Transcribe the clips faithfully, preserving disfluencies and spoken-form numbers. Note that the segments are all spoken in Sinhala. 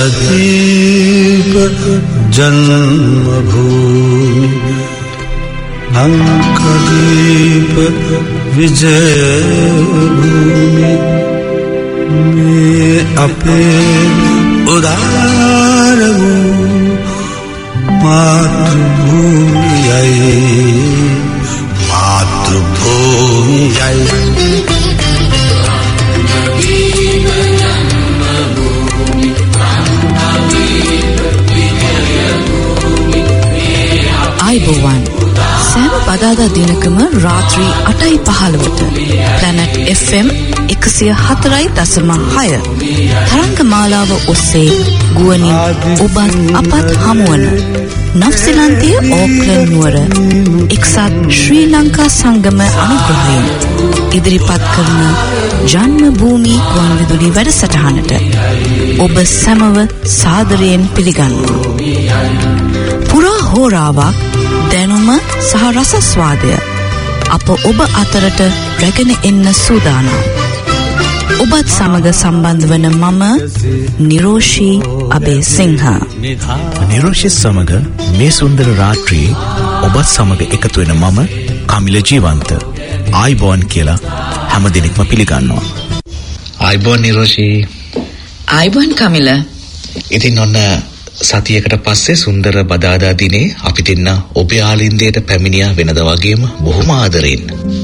लक्षद्वीप जन्मभूमि लंकाद्वीप विजयभूमि में अपे उदार मातृभूमि आई मातृभूमि आई आयुबोवन සෑම බදාදා දිනකම රාත්‍රී අටයි පහළොවට Planet F M එකසිය හතරයි දශම හය තරංග මාලාව ඔස්සේ ගුවනින් ඔබත් අපත් හමුවන නව්සීලන්තයේ ඕක්ලන්ඩ් නුවර එක්සත් ශ්‍රී ලංකා සංගම අනුග්‍රහයෙන් ඉදිරිපත් කරන ජන්ම භූමි ගුවන්විදුලි වැඩසටහනට ඔබ සැමව සාදරයෙන් පිළිගන්නවා. පුරා හෝරාවක් දැනුම සහ රසස්වාදය අප ඔබ අතරට රැගෙන එන්න සූදානම්. ඔබත් සමග සම්බන්ධ වන මම නිරෝෂී අබේසිංහ. නිරෝෂී සමග මේ සුන්දර රාත්‍රී ඔබත් සමග එකතු වෙන මම කමිල ජීවන්ත. ආයිබෝන් කියලා හැම දිනෙකම පිළිගන්නවා. ආයිබෝන් නිරෝෂී. ආයිබෝන් කමිල. ඉතින් ඔන්න සතියකට පස්සේ සුන්දර බදාදා දිනේ අපි දෙන්න ඔබේ ආලින්දයට පැමිණියා වෙනද වගේම බොහොම ආදරෙන්.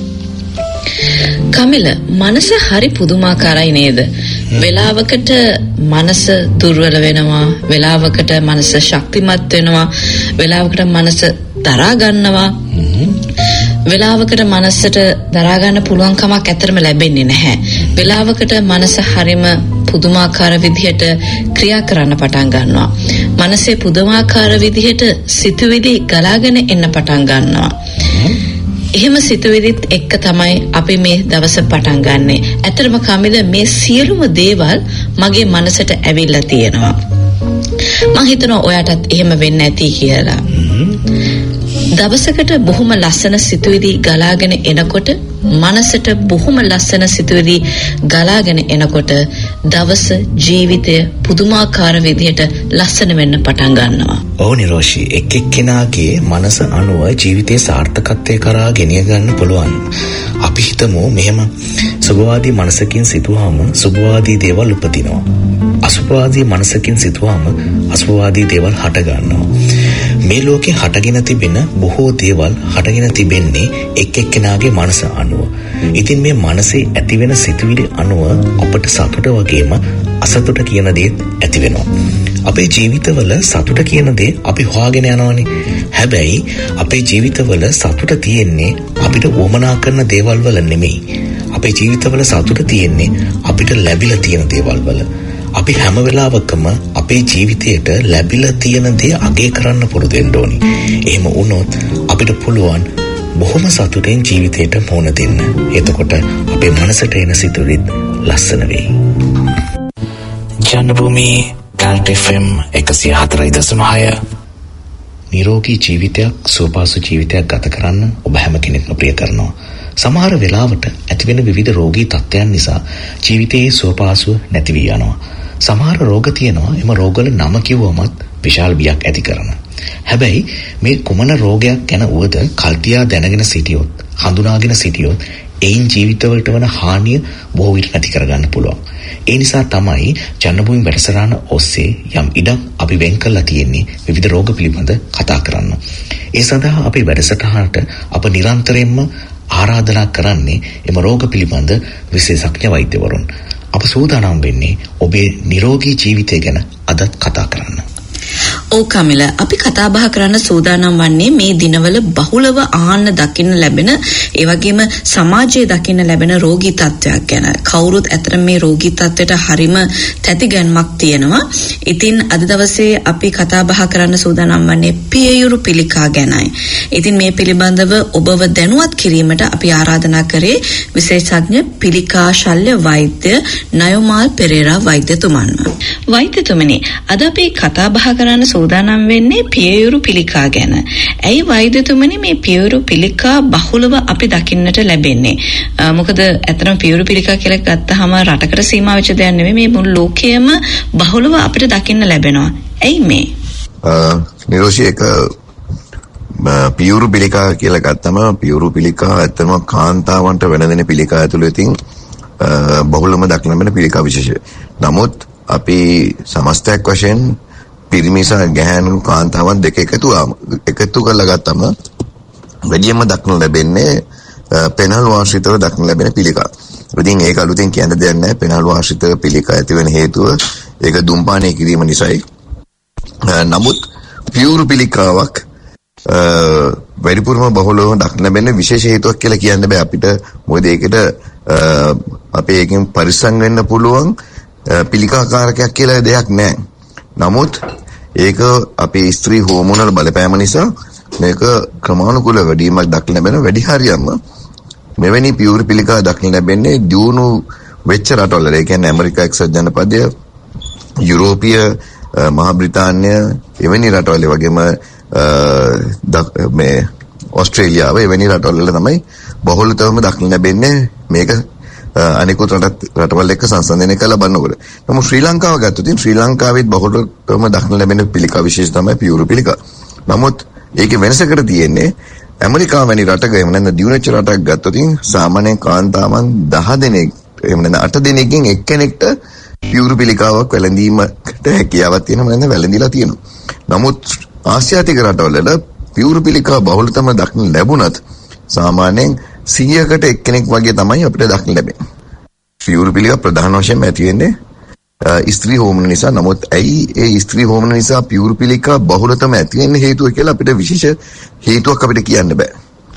කමිල, මනස හරි පුදුමාකාරයි නේද? වෙලාවකට මනස දුර්වල වෙනවා, වෙලාවකට මනස ශක්තිමත් වෙනවා, වෙලාවකට මනස දරා ගන්නවා. වෙලාවකට මනසට දරා ගන්න පුළුවන් කමක් ඇත්තටම ලැබෙන්නේ නැහැ. වෙලාවකට මනස හරිම පුදුමාකාර විදිහට ක්‍රියා කරන්න පටන් ගන්නවා. මනසේ පුදුමාකාර විදිහට සිතුවිලි ගලාගෙන එන්න පටන් ගන්නවා. එහෙම සිතුවිලිත් එක්ක තමයි අපි මේ දවස පටන් ගන්නෙ. ඇත්තටම කමිල, මේ සියලුම දේවල් මගේ මනසට ඇවිල්ලා තියෙනවා. මම හිතනවා ඔයාටත් එහෙම වෙන්න ඇති කියලා. දවසකට බොහොම ලස්සන සිතුවිලි ගලාගෙන එනකොට, මනසට බොහොම ලස්සන සිතුවිලි ගලාගෙන එනකොට දවස ජීවිතය පුදුමාකාර විදිහට ලස්සන වෙන්න පටන් ගන්නවා. ඔව් නිරෝෂී, එක් එක්කෙනාගේ මනස අනුව ජීවිතයේ සාර්ථකත්වය කරා ගෙනිය ගන්න පුළුවන්. අපි හිතමු මෙහෙම සුභවාදී මනසකින් සිතුවාම සුභවාදී දේවල් උපදිනවා. අසුභවාදී මනසකින් සිතුවාම අසුභවාදී දේවල් හට ගන්නවා. මේ ලෝකේ හටගෙන තිබෙන බොහෝ දේවල් හටගෙන තිබෙන්නේ එක් එක්කෙනාගේ මනස අනුව. ඉතින් මේ මනසේ ඇතිවෙන සිතුවිලි අනුව අපට සතුට වගේම අසතුට කියන දේත් ඇති වෙනවා. අපේ ජීවිතවල සතුට කියන දේ අපි හොයාගෙන යනවානේ. හැබැයි අපේ ජීවිතවල සතුට තියෙන්නේ අපිට වමනා කරන දේවල් වල නෙමෙයි. අපේ ජීවිතවල සතුට තියෙන්නේ අපිට ලැබිලා තියෙන දේවල් වල. අපි හැම වෙලාවකම අපේ ජීවිතයට ලැබිලා තියෙන දේ අගය කරන්න පුරුදු වෙන්න ඕනි. එහෙම වුණොත් අපිට පුළුවන් බොහොම සතුටින් ජීවිතයට මුහුණ දෙන්න. එතකොට අපේ මනසට එන සිතුවිලිත් ලස්සන වෙයි. ජනභූමි Planet F M එකසිය හතරයි දශම හය නිරෝගී ජීවිතයක්, සුවපහසු ජීවිතයක් ගත කරන්න ඔබ හැම කෙනෙක්ම ප්‍රිය කරනවා. සමහර වෙලාවට ඇතිවෙන විවිධ රෝගී තත්ත්වයන් නිසා ජීවිතයේ සුවපහසුව නැති වී යනවා. සමහර රෝග තියෙනවා, එම රෝගවල නම කිව්වමත් විශාල බියක් ඇති කරනවා. හැබැයි මේ කුමන රෝගයක් ගැන වුවද කල්තියා දැනගෙන සිටියොත්, හඳුනාගෙන සිටියොත් එයින් ජීවිතවලට වන හානිය බොහෝ විට නැති කරගන්න පුළුවන්. ඒ නිසා තමයි ජනභූමි වැඩසටහන ඔස්සේ යම් ඉඩක් අපි වෙන් කරලා තියෙන්නේ විවිධ රෝග පිළිබඳ කතා කරන්න. ඒ සඳහා අපි වැඩසටහනට අප නිරන්තරයෙන්ම ආරාධනා කරන්නේ එම රෝග පිළිබඳ විශේෂඥ වෛද්‍යවරුන්. අප සූදානම් වෙන්නේ ඔබේ නිරෝගී ජීවිතය ගැන අදත් කතා කරන්න. ඔව් කමිල, අපි කතා බහ කරන්න සූදානම් වන්නේ මේ දිනවල බහුලව ආන්න දකින්න ලැබෙන, ඒ වගේම සමාජයේ දකින්න ලැබෙන රෝගී තත්ත්වයක් ගැන. කවුරුත් අතර මේ රෝගී තත්ත්වයට හරිම තැතිගැන්මක් තියෙනවා. ඉතින් අද දවසේ අපි කතා බහ කරන්න සූදානම් වන්නේ පියයුරු පිළිකා ගැනයි. ඉතින් මේ පිළිබඳව ඔබව දැනුවත් කිරීමට අපි ආරාධනා කරේ විශේෂඥ පිළිකා ශල්‍ය වෛද්‍ය නයෝමාල් පෙරේරා වෛද්‍යතුමන්ව. වෛද්‍යතුමනි, අද අපි කතා බහ කරන්න සූදානම් වෙන්නේ පියයුරු පිළිකා ගැන. ඇයි වෛද්‍යතුමනි මේ පියයුරු පිළිකා බහුලව අපි දකින්නට ලැබෙන්නේ? මොකද ඇත්තටම පියයුරු පිළිකා කියලා ගත්තාම රටකට සීමා වෙච්ච දෙයක් නෙමෙයි, මේ මුළු ලෝකයේම බහුලව අපිට දකින්න ලැබෙනවා. ඇයි මේ? නිරෝෂී එක පියුරු පිළිකා කියලා ගත්තම පියුරු පිළිකා ඇත්තම කාන්තාවන්ට වෙනදෙන පිළිකා ඇතුළේ තින් බහුලම දක්න ලැබෙන පිළිකා විශේෂය. නමුත් අපි සමස්තයක් වශයෙන් පිරිමි සහ ගැහැණු කාන්තාවන් දෙක එකතු එකතු කරලා ගත්තම වැඩියෙන්ම දක්න ලැබෙන්නේ පෙනහළු ආශ්‍රිතව දක්න ලැබෙන පිළිකා. ඉතින් ඒක අලුතෙන් කියන්න දෙයක් නැහැ. පෙනහළු ආශ්‍රිත පිළිකා ඇති වෙන හේතුව ඒක දුම්පානය කිරීම නිසායි. නමුත් පියුරු පිළිකාවක් වැඩිපුරම බහුලව දක්න ලැබෙන විශේෂ හේතුවක් කියලා කියන්න බෑ අපිට. මොකද ඒකට අපේ එකෙන් පරිස්සම් වෙන්න පුළුවන් පිළිකාකාරකයක් කියලා දෙයක් නැහැ. නමුත් ඒක අපේ ස්ත්‍රී හෝමෝනල් බලපෑම නිසා මේක ක්‍රමානුකූල වැඩිවීමක් දක්න ලැබෙන වැඩි හරියක්ම මෙවැනි පියුරු පිළිකා දක්න ලැබෙන්නේ දියුණු වෙච්ච රටවල. ඒ කියන්නේ ඇමරිකා එක්සත් ජනපදය, යුරෝපීය මහා බ්‍රිතාන්‍ය එවැනි රටවල වගේම මේ ඕස්ට්‍රේලියාව එවැනි රටවල තමයි බහුලතවම දක්න ලැබෙන්නේ මේක අනිකුත් රට රටවල් එක්ක සංසන්දනය කරලා බලනකොට. නමුත් ශ්‍රී ලංකාව ගත්තොත් ශ්‍රී ලංකාවෙත් බහුලතවම දක්න ලැබෙන පිළිකා විශේෂ තමයි පියුරු පිළිකා. නමුත් ඒකේ වෙනසකට තියෙන්නේ ඇමරිකාව වැනි රටක එහෙම නැත්නම් දියුණුවෙච්ච රටක් ගත්තොත් සාමාන්‍යයෙන් කාන්තාවන් දහ දෙනෙක් එහෙම නැත්නම් අට දෙනෙක්ගෙන් එක්කෙනෙක්ට පියුරු පිළිකාවක් වැළඳීමට හැකියාවක් තියෙනවා නැත්නම් වැළඳිලා තියෙනවා. නමුත් ආසියාතික රටවල පියුරු පිළිකා බහුලතම දක්න ලැබුණත් සාමාන්‍යයෙන් සියයකට එක්කෙනෙක් වගේ තමයි අපිට දක්න ලැබෙන්නේ. පියුරු පිළිකා ප්‍රධාන වශයෙන්ම ඇති වෙන්නේ ස්ත්‍රී හෝමෝන නිසා. නමුත් ඇයි ඒ ස්ත්‍රී හෝමෝන නිසා පියුරු පිළිකා බහුලතම ඇති වෙන්න හේතුව කියලා අපිට විශේෂ හේතුවක් අපිට කියන්න බෑ.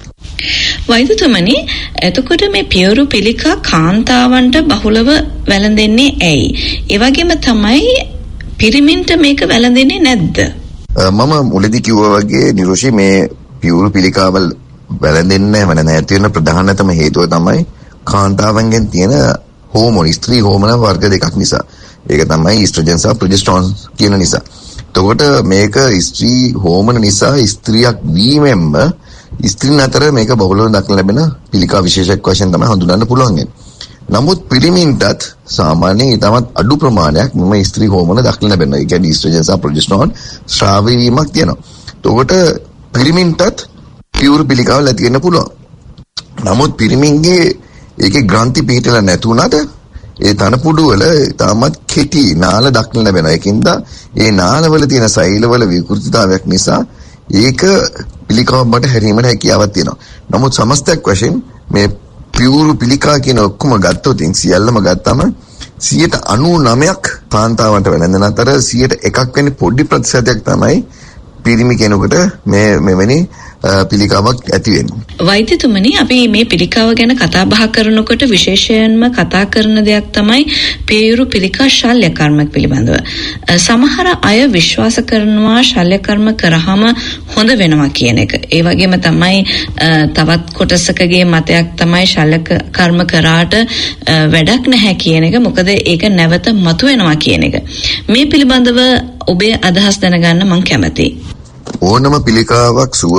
වෛද්‍යතුමනි, එතකොට මේ පියුරු පිළිකා කාන්තාවන්ට බහුලව වැළඳෙන්නේ ඇයි? ඒ වගේම තමයි පිරිමින්ට මේක වැළඳෙන්නේ නැද්ද? මම මුලදී කිව්වා වගේ නිරෝෂි මේ පියුරු පිළිකාවල් වැළඳෙන්නේ නැහැ. මම නැති වෙන ප්‍රධානතම හේතුව තමයි කාන්තාවන්ගෙන් තියෙන හෝමෝන ස්ත්‍රී හෝමෝන වර්ග දෙකක් නිසා. ඒක තමයි ඊස්ට්‍රජන් සහ ප්‍රොජෙස්ටරෝන් කියන නිසා. එතකොට මේක ස්ත්‍රී හෝමෝන නිසා ස්ත්‍රියක් වීමෙන්ම ස්ත්‍රීන් අතර මේක බහුලව දක්න ලැබෙන පිළිකා විශේෂයක් වශයෙන් තමයි හඳුනන්න පුළුවන්. නමුත් පිරිමින්ටත් සාමාන්‍යයෙන් ඊටමත් අඩු ප්‍රමාණයක් මෙම ස්ත්‍රී හෝමෝන දක්න ලැබෙනවා. ඒ කියන්නේ ඊස්ට්‍රජන් සහ ප්‍රොජෙස්ටරෝන් ශ්‍රාවී වීමක් තියෙනවා. එතකොට පිරිමින්ටත් පියුරු පිළිකාවල් ඇති වෙන්න පුළුවන්. නමුත් පිරිමින්ගේ ඒකේ ග්‍රන්ථි පිහිටලා නැතුණාට ඒ තනපුඩු වල තාමත් කෙටි නාල දක්න ලැබෙනවා. ඒකින්ද ඒ නාලවල තියෙන සෛලවල විකෘතිතාවයක් නිසා ඒක පිළිකාවට හැරීමට හැකියාවක් තියෙනවා. නමුත් සමස්තයක් වශයෙන් මේ පියුරු පිළිකා කියන ඔක්කොම ගත්තොත් සියල්ලම ගත්තම සියයට අනූනවයක් කාන්තාවන්ට වැළඳන අතර සියයට එකක් වෙන පොඩි ප්‍රතිශතයක් තමයි පිරිමි කෙනෙකුට මේ මෙවැනි පිළිකාවක් ඇති වෙන්නේ. වෛද්‍යතුමනි, අපි මේ පිළිකාව ගැන කතා බහ කරනකොට විශේෂයෙන්ම කතා කරන දෙයක් තමයි පියුරු පිළිකා ශල්‍ය කර්ම පිළිබඳව. සමහර අය විශ්වාස කරනවා ශල්‍ය කර්ම කරාම හොඳ වෙනවා කියන එක. ඒ වගේම තමයි තවත් කොටසකගේ මතයක් තමයි ශල්‍ය කර්ම කරාට වැඩක් නැහැ කියන එක. මොකද ඒක නැවත මතුවෙනවා කියන එක. මේ පිළිබඳව ඔබේ අදහස් දැනගන්න මම කැමතියි. ඕනම පිළිකාවක් සුව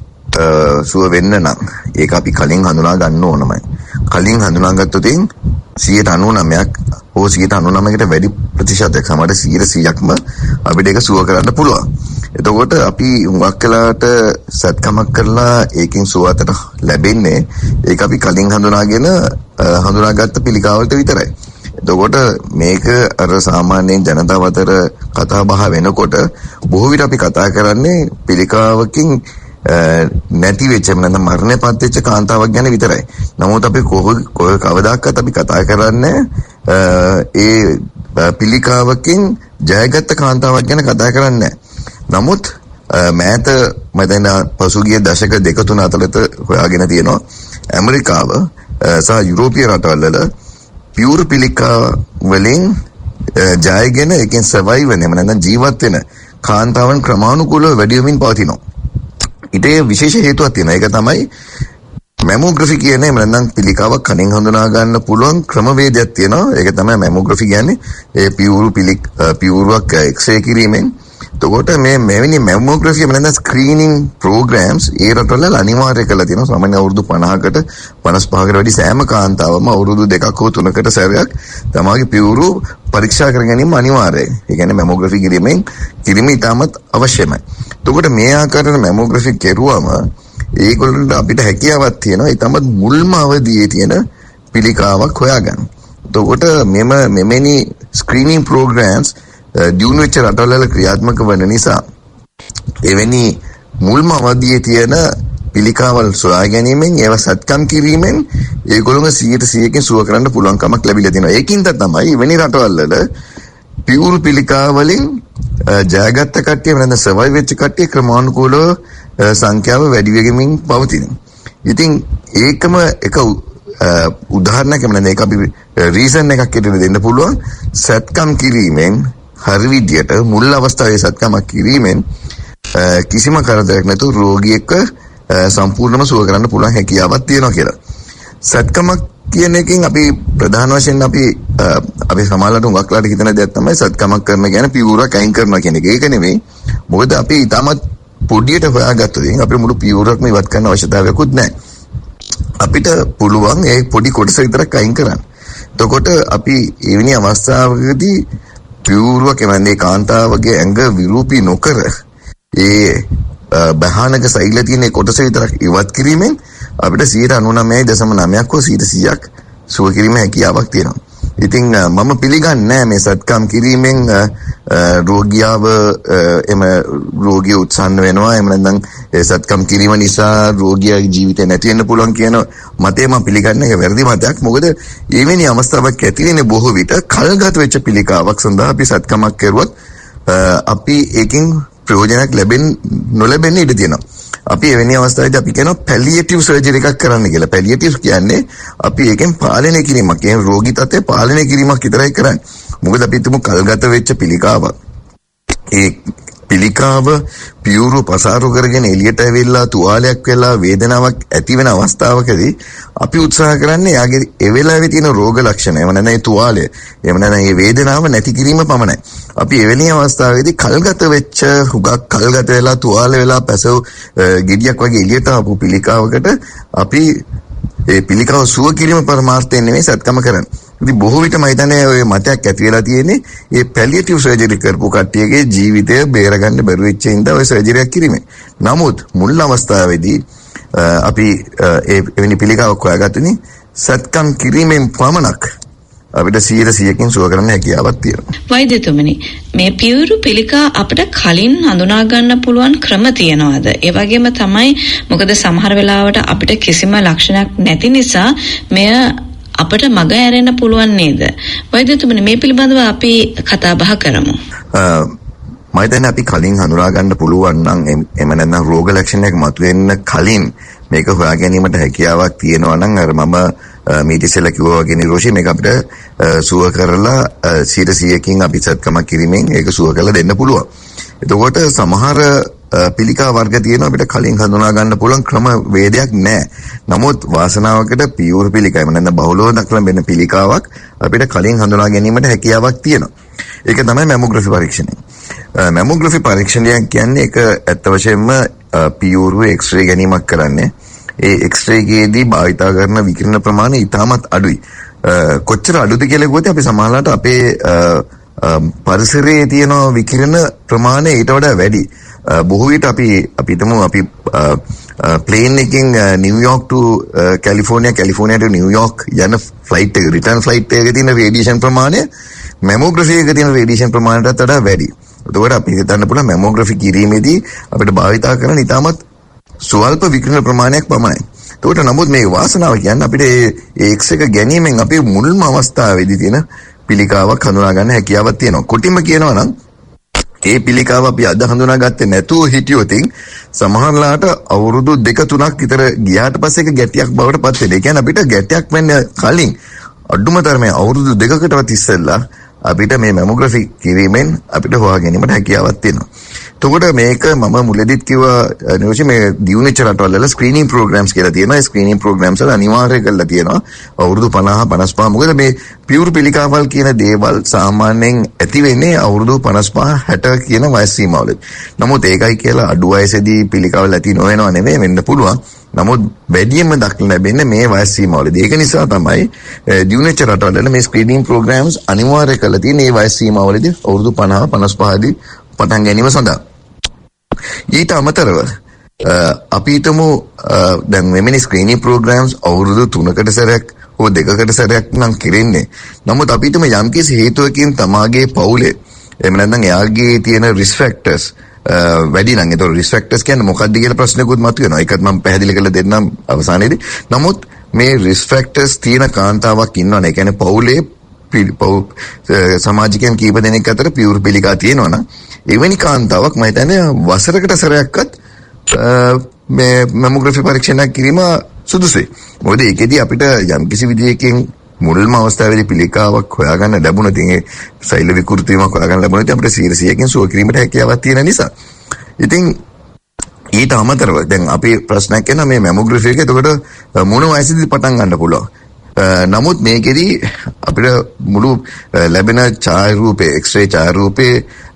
සුව වෙන්න නම් ඒක අපි කලින් හඳුනා ගන්න ඕනමයි. කලින් හඳුනාගත්තොත් සියයට අනූනවයක් හෝ සියයට අනූනවයකට වැඩි ප්‍රතිශතයක් සමහර සියයට සීයක්ම අපිට ඒක සුව කරන්න පුළුවන්. එතකොට අපි හුඟක් වෙලාවට සත්කමක් කරලා ඒකෙන් සුව අතට ලැබෙන්නේ ඒක අපි කලින් හඳුනාගෙන හඳුනාගත්ත පිළිකාවලට විතරයි. එතකොට මේක අර සාමාන්‍යයෙන් ජනතාව අතර කතා බහ වෙනකොට බොහෝ විට අපි කතා කරන්නේ පිළිකාවකින් නැති වෙච්ච නැත්නම් මරණයපත් වෙච්ච කාන්තාවක් ගැන විතරයි. නමුත් අපි කොහොම කවදාකවත් අපි කතා කරන්නේ ඒ පිළිකාවකින් ජයගත්ත කාන්තාවක් ගැන කතා කරන්නේ නමුත් මෑත මම පසුගිය දශක දෙක තුන අතරත හොයාගෙන තියෙනවා ඇමරිකාව සහ යුරෝපීය රටවල පියුරු පිළිකා වලින් ජයගෙන එකෙන් සර්වයිව් වෙන නැත්නම් ජීවත් වෙන කාන්තාවන් ක්‍රමානුකූලව වැඩි වෙමින් පවතිනවා. ඊට විශේෂ හේතුවක් තියෙනවා. ඒක තමයි මැමෝග්‍රැෆි කියන්නේ නැත්නම් පිළිකාවක් කලින් හඳුනා ගන්න පුළුවන් ක්‍රමවේදයක් තියෙනවා. ඒක තමයි මැමෝග්‍රැෆි කියන්නේ. ඒ පියුරු පිළික් පියුරුවක් එක්ස්රේ කිරීමෙන් එතකොට මේ මෙවැනි මැමෝග්‍රැෆි එහෙම නැත්නම් ස්ක්‍රීනින් ප්‍රෝග්‍රෑම්ස් ඒ රටවල අනිවාර්ය කරලා තියෙනවා. සාමාන්‍ය අවුරුදු පනහකට පනස් පහකට වැඩි සෑම කාන්තාවම අවුරුදු දෙකක් හෝ තුනකට සැරයක් තමාගේ පියවරු පරීක්ෂා කර ගැනීම අනිවාර්යයි. ඒ කියන්නේ මැමෝග්‍රැෆි කිරීමෙන් කිරීම ඉතාමත් අවශ්‍යමයි. එතකොට මේ ආකාරයට මැමෝග්‍රැෆි කෙරුවම ඒගොල්ලන්ට අපිට හැකියාවක් තියෙනවා ඉතාමත් මුල්ම අවධියේ තියෙන පිළිකාවක් හොයාගන්න. එතකොට මෙම මෙමෙනි ස්ක්‍රීනින් ප්‍රෝග්‍රෑම්ස් දියුණු වෙච්ච රටවල ක්‍රියාත්මක වන නිසා එවැනි මුල්ම අවධියේ තියෙන පිළිකාවල් සොයා ගැනීමෙන් ඒවා සත්කම් කිරීමෙන් ඒගොල්ලෝම සියයට සීයකින් සුව කරන්න පුළුවන් කමක් ලැබිලා තියෙනවා. ඒකින්ද තමයි එවැනි රටවල් වල පියුරු පිළිකාවලින් ජයගත්ත කට්ටිය වෙනද සර්වයිව් වෙච්ච කට්ටිය ක්‍රමානුකූලව සංඛ්‍යාව වැඩි වෙමින් පවතිනවා. ඉතින් ඒකම එක උදාහරණයක් වෙන එක අපි රීසන් එකක් හිතෙන්න දෙන්න පුළුවන්. සත්කම් කිරීමෙන් හරි විදියට මුල් අවස්ථාවේ සත්කමක් කිරීමෙන් කිසිම කරදරයක් නැතුව රෝගියෙක්ව සම්පූර්ණයෙන්ම සුව කරන්න පුළුවන් හැකියාවක් තියෙනවා කියලා. සත්කමක් කියන එකෙන් අපි ප්‍රධාන වශයෙන් අපි අපි සමාජලට උගක් ලාට හිතන දෙයක් තමයි සත්කමක් කරන කියන පියවරක් අයින් කරනවා කියන එක. ඒක නෙමෙයි. මොකද අපි ඊටමත් පොඩියට හොයාගත්තොත් අපේ මුළු පියවරක්ම ඉවත් කරන්න අවශ්‍යතාවයක්වත් නැහැ. අපිට පුළුවන් ඒ පොඩි කොටස විතරක් අයින් කරන්න. එතකොට අපි එවැනි අවස්ථාවකදී පියවරුවක් එවන්නේ කාන්තාවගේ ඇඟ විරූපී නොකර ඒ බහානක සෛල තියෙන කොටස විතරක් ඉවත් කිරීමෙන් අපිට සියයට අනූනවය දශම නවයක් හෝ සියයට සීයක් සුව කිරීමේ හැකියාවක් තියෙනවා. ඉතින් මම පිළිගන්නේ නැහැ මේ සත්කම් කිරීමෙන් රෝගියාව එම රෝගිය උත්සන්න වෙනවා එහෙම නැත්නම් ඒ සත්කම් කිරීම නිසා රෝගියාගේ ජීවිතේ නැති වෙන්න පුළුවන් කියන මතය මම පිළිගන්නේ. ඒක වැරදි මතයක්. මොකද ඊවෙනි අවස්ථාවක් ඇති වෙන්නේ බොහෝ විට කල්ගත වෙච්ච පිළිකාවක් සඳහා අපි සත්කමක් කරුවොත් අපි ඒකෙන් ප්‍රයෝජනයක් ලැබෙන්න නොලැබෙන්න ඉඩ තියෙනවා. අපි එවැනි අවස්ථාවේදී අපි කියනවා පැලියටිව් සර්ජරි එකක් කරන්න කියලා. පැලියටිව් කියන්නේ අපි ඒකෙන් පාලනය කිරීමක්, ඒ රෝගී තත්ත්වය පාලනය කිරීමක් විතරයි කරන්නේ. මොකද අපි හිතමු කල්ගත වෙච්ච පිළිකාවක්. ඒ පිළිකාව පියුරු පසාරු කරගෙන එළියට ඇවිල්ලා තුවාලයක් වෙලා වේදනාවක් ඇති වෙන අවස්ථාවකදී අපි උත්සාහ කරන්නේ යාගේ ඒ වෙලාවේ තියෙන රෝග ලක්ෂණ එව නැත්නම් ඒ තුවාලය එව නැත්නම් ඒ වේදනාව නැති කිරීම පමණයි. අපි එවැනි අවස්ථාවේදී කල්ගත වෙච්ච හුඟක් කල්ගත වෙලා තුවාල වෙලා පැසව ගෙඩියක් වගේ එළියට ආපු පිළිකාවකට අපි ඒ පිළිකාව සුව කිරීම පරමාර්ථයෙන් නෙමෙයි සත්කම කරන්නේ. ඉතින් බොහෝ විට මම හිතන්නේ ඔය මතයක් ඇති වෙලා තියෙන්නේ මේ පැලියටිව් සර්ජරි කරපු කට්ටියගේ ජීවිතය බේරගන්න බැරුව වෙච්ච ඉඳලා ඔය සර්ජරි එකක් කිරීමෙන්. නමුත් මුල් අවස්ථාවේදී අපි ඒ එවැනි පිළිකාවක් හොයාගත්තනේ සත්කම් කිරීමෙන් පමණක් අපිට සියයට සීයකින් සුව කරන්න හැකියාවක් තියෙනවා. වෛද්‍යතුමනි, මේ පියුරු පිළිකා අපිට කලින් හඳුනා ගන්න පුළුවන් ක්‍රම තියනවාද? ඒ වගේම තමයි මොකද සමහර වෙලාවට අපිට කිසිම ලක්ෂණයක් නැති නිසා මෙය අපිට මග ඇරෙන්න පුළුවන් නේද? වෛද්‍යතුමනි, මේ පිළිබඳව අපි කතා බහ කරමු. මම හිතන්නේ අපි කලින් හඳුනා ගන්න පුළුවන් නම් එම නැත්නම් රෝග ලක්ෂණයක් මතුවෙන්න කලින් මේක හොයා ගැනීමට හැකියාවක් තියෙනවා නම් අර මම මීට ඉස්සෙල්ලා කිව්වා වගේ නිරෝෂි මේක අපිට සුව කරලා සියයට සීයකින් අපි සත්කමක් කිරීමෙන් ඒක සුව කරලා දෙන්න පුළුවන්. එතකොට සමහර පිළිකා වර්ග තියෙනවා අපිට කලින් හඳුනා ගන්න පුළුවන් ක්‍රම වේදයක් නැහැ. නමුත් වාසනාවකට පියුරු පිළිකාව නැත්නම් බහුලව දක්වන වෙන පිළිකාවක් අපිට කලින් හඳුනා ගැනීමට හැකියාවක් තියෙනවා. ඒක තමයි මැමෝග්‍රැෆි පරීක්ෂණය. මැමෝග්‍රැෆි පරීක්ෂණය කියන්නේ ඒක ඇත්ත වශයෙන්ම පියුරුවේ එක්ස්රේ ගැනීමක් කරන්නේ. ඒ එක්ස්රේ ගේදී භාවිතා කරන විකිරණ ප්‍රමාණය ඉතාමත් අඩුයි. කොච්චර අඩුද කියලා කිව්වොත් අපි සමහරවිට අපේ පරිසරයේ තියෙන විකිරණ ප්‍රමාණය ඊට වඩා වැඩි. බොහෝ විට අපි අපි හිතමු අපි ප්ලේන් එකකින් New York to California California to New York යන ෆ්ලයිට් එක රිටර්න් ෆ්ලයිට් එකේ තියෙන රේඩියේෂන් ප්‍රමාණය මැමෝග්‍රැෆි එකේ තියෙන රේඩියේෂන් ප්‍රමාණයටත් වඩා වැඩි. එතකොට අපි හිතන්න පුළුවන් මැමෝග්‍රැෆි කිරීමේදී අපිට භාවිතා කරන ඉතාමත් ස්වල්ප විකිරණ ප්‍රමාණයක් පමණයි. එතකොට නමුත් මේ වාසනාව කියන්නේ අපිට ඒ එක්ස් එක ගැනීමෙන් අපේ මුල්ම අවස්ථාවේදී තියෙන පිළිකාවක් හඳුනා ගන්න හැකියාවක් තියෙනවා. කොටිම කියනවා නම් ඒ පිළිකාව අපි අද හඳුනාගත්තේ නැතුව හිටියොත් සමහරලාට අවුරුදු දෙක තුනක් විතර ගියාට පස්සේ ඒක ගැටියක් බවට පත් වෙනවා. ඒ කියන්නේ අපිට ගැටයක් වෙන්න කලින් අඩුම තරමේ අවුරුදු දෙකකටවත් ඉස්සෙල්ලා අපිට මේ මැමෝග්‍රැෆි කිරීමෙන් අපිට හොයා ගැනීමට හැකියාවක් තියෙනවා. එතකොට මේක මම මුලදිත් කිව්වා නිරෝෂි මේ දියුණුවෙච්ච රටවල ස්ක්‍රීනින් ප්‍රෝග්‍රෑම්ස් කියලා තියෙනවා. ඒ ස්ක්‍රීනින් ප්‍රෝග්‍රෑම්ස් වල අනිවාර්ය කරලා තියෙනවා අවුරුදු පනහ පනස් පහ. මොකද මේ පියුරු පිළිකාවල් කියන දේවල් සාමාන්‍යයෙන් ඇති වෙන්නේ අවුරුදු පනස් පහ හැට කියන වයස් සීමාවලදී. නමුත් ඒකයි කියලා අඩු වයසේදී පිළිකාවල් ඇති නොවෙනව නෙමෙයි, වෙන්න පුළුවන්. නමුත් වැඩියෙන්ම දක්න ලැබෙන්නේ මේ වයස් සීමාවලදී. ඒක නිසා තමයි දියුණුවෙච්ච රටවල මේ ස්ක්‍රීනින් ප්‍රෝග්‍රෑම්ස් අනිවාර්ය කරලා තියෙන්නේ මේ වයස් සීමාවලදී අවුරුදු පනහ පනස් පහ දී පටන් ගැනීම සඳහා. ඊට අමතරව අපි හිතමු දැන් මෙවැනි ස්ක්‍රීනින් ප්‍රෝග්‍රෑම්ස් අවුරුදු තුනකට සැරයක් හෝ දෙකකට සැරයක් නම් කෙරෙන්නේ. නමුත් අපි හිතමු යම්කිසි හේතුවකින් තමාගේ පවුලේ එහෙම නැත්නම් එයාගේ තියෙන රිස්ක් ෆැක්ටර්ස් වැඩි නම් ඒතකොට රිස්ක් ෆැක්ටර්ස් කියන්නේ මොකක්ද කියලා ප්‍රශ්නකුත් මතුවෙනවා. ඒකත් මම පැහැදිලි කරලා දෙන්නම් අවසානයේදී. නමුත් මේ රිස්ක් ෆැක්ටර්ස් තියෙන කාන්තාවක් ඉන්නවනේ. ඒ කියන්නේ පවුලේ සමාජිකයන් කීප දෙනෙක් අතර පියුරු පිළිකා තියෙනවා නම් එවැනි කාන්තාවක් මම හිතන්නේ වසරකට සැරයක්වත් මේ මැමෝග්‍රැෆි පරීක්ෂණයක් කිරීම සුදුසුයි. මොකද ඒකෙදී අපිට යම්කිසි විදියකින් මුල්ම අවස්ථාවේදී පිළිකාවක් හොයාගන්න ලැබුණා. ඉතින් ඒ සෛල විකෘතියක් හොයාගන්න ලැබුණා. ඉතින් අපිට සියයකින් සුව කිරීමට හැකියාවක් තියෙන නිසා. ඉතින් ඊට අමතරව දැන් අපි ප්‍රශ්නයක් කරන මේ මැමෝග්‍රැෆි එක එතකොට මොන වයසේදී පටන් ගන්න පුළුවන්? නමුත් මේකෙදී අපිට මුළු ලැබෙන ඡායාරූපේ එක්ස්රේ ඡායාරූපේ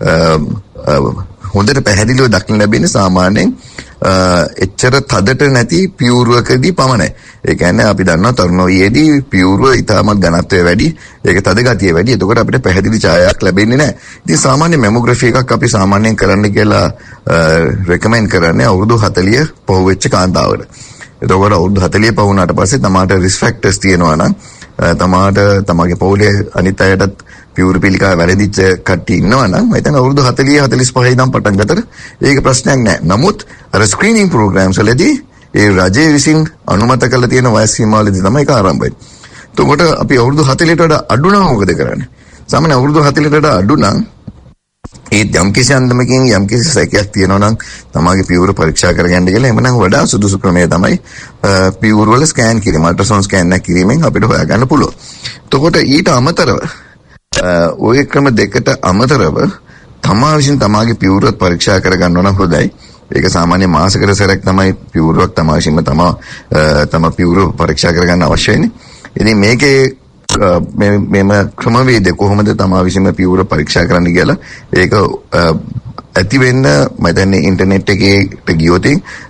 හොඳට පැහැදිලිව දක්න ලැබෙන්නේ සාමාන්‍යයෙන් එච්චර තදට නැති පියුරුවකදී පමණයි. ඒ කියන්නේ අපි දන්නවා තරුණ වයේදී පියුරුව ඉතාමත් ඝනත්වය වැඩි, ඒක තද ගතිය වැඩි. එතකොට අපිට පැහැදිලි ඡායාවක් ලැබෙන්නේ නැහැ. ඉතින් සාමාන්‍ය මැමෝග්‍රැෆි එකක් අපි සාමාන්‍යයෙන් කරන්න කියලා රෙකමෙන්ඩ් කරන්නේ අවුරුදු හතළිය පහු වෙච්ච කාන්තාවට. එතකොට අවුරුදු හතළිය පහ වුණාට පස්සේ තමාට රිස්ක් ෆැක්ටර්ස් තියෙනවා නම් තමාට තමගේ පවුලේ අනිත් අයටත් පියුරු පිළිකාව වැළඳිච්ච කට්ටිය ඉන්නවා නම් මම හිතන්නේ අවුරුදු හතළිය හතළිස් පහ ඉඳන් පටන් ගත්තට ඒක ප්‍රශ්නයක් නෑ. නමුත් අර ස්ක්‍රීනින් ප්‍රෝග්‍රෑම්ස් වලදී ඒ රජය විසින් අනුමත කරලා තියෙන වයස් සීමාවලදී තමයි ඒක ආරම්භ වෙන්නේ. එතකොට අපි අවුරුදු හතළියට වඩා අඩු නම් මොකද කරන්නේ? සාමාන්‍ය අවුරුදු හතළියට වඩා අඩු නම් ඒ යම්කිසි අන්දමකින් යම්කිසි සැකයක් තියෙනවා නම් තමාගේ පියවර පරීක්ෂා කරගන්න කියලා එමනම් වඩා සුදුසු ක්‍රමය තමයි පියවර වල ස්කෑන් කිරීම, අල්ට්‍රාසවුන්ඩ් ස්කෑන් එකක් කිරීමෙන් අපිට හොයාගන්න පුළුවන්. එතකොට ඊට අමතරව ඔය ක්‍රම දෙකට අමතරව තමා විසින් තමාගේ පියවරත් පරීක්ෂා කරගන්න ඕන හොඳයි. ඒක සාමාන්‍ය මාසෙකට සැරයක් තමයි පියවරක් තමා විසින්ම තමා තම පියවර පරීක්ෂා කරගන්න අවශ්‍ය වෙන්නේ. ඉතින් මේකේ මෙම ක්‍රමවේදය කොහොමද තමා විසින්ම පියවර පරීක්ෂා කරන්න කියලා ඒක ඇති වෙන්න මම හිතන්නේ ඉන්ටර්නෙට් එකේ ගියොත්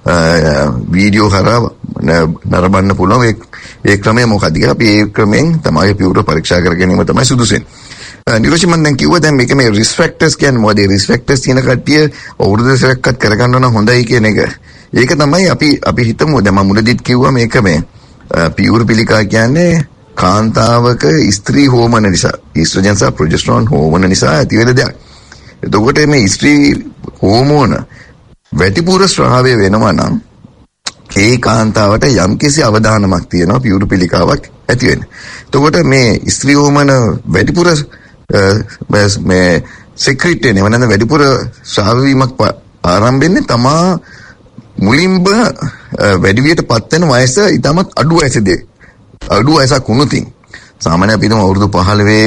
වීඩියෝ හරහා නරඹන්න පුළුවන් ඒ ක්‍රමය මොකක්ද කියලා. අපි ඒ ක්‍රමෙන් තමයි පියවර පරීක්ෂා කර ගැනීම තමයි සුදුසු වෙන්නේ. නිරෝෂි මම දැන් කිව්වා දැන් මේක මේ රිස්ක් ෆැක්ටර්ස් කියන්නේ මොකද? රිස්ක් ෆැක්ටර්ස් තියෙන කට්ටිය අවුරුදු දෙකක්වත් කරගන්න නම් හොඳයි කියන එක. ඒක තමයි අපි අපි හිතමු දැන් මම මුලදීත් කිව්වා මේක මේ පියවර පිළිකා කියන්නේ කාන්තාවක ස්ත්‍රී හෝමන නිසා, ඊස්ට්‍රජන් සහ ප්‍රොජෙස්ටරෝන් හෝමන නිසා ඇති වෙන දෙයක්. එතකොට මේ ස්ත්‍රී හෝමෝන වැඩිපුර ස්‍රාවය වෙනවා නම් ඒ කාන්තාවට යම්කිසි අවදානමක් තියෙනවා පියවර පිළිකාවක් ඇති වෙන්න. එතකොට මේ ස්ත්‍රී හෝමන වැඩිපුර මේ සික්‍රීට් වෙන වෙනද වැඩිපුර ස්‍රාව වීමක් ආරම්භ වෙන්නේ තමා මුලින්ම වැඩි වියට පත් වෙන වයස ඊටමත් අඩු වයසේදී. අඩු වයසක් වුණොතින් සාමාන්‍ය අපි හිතමු අවුරුදු පහළොව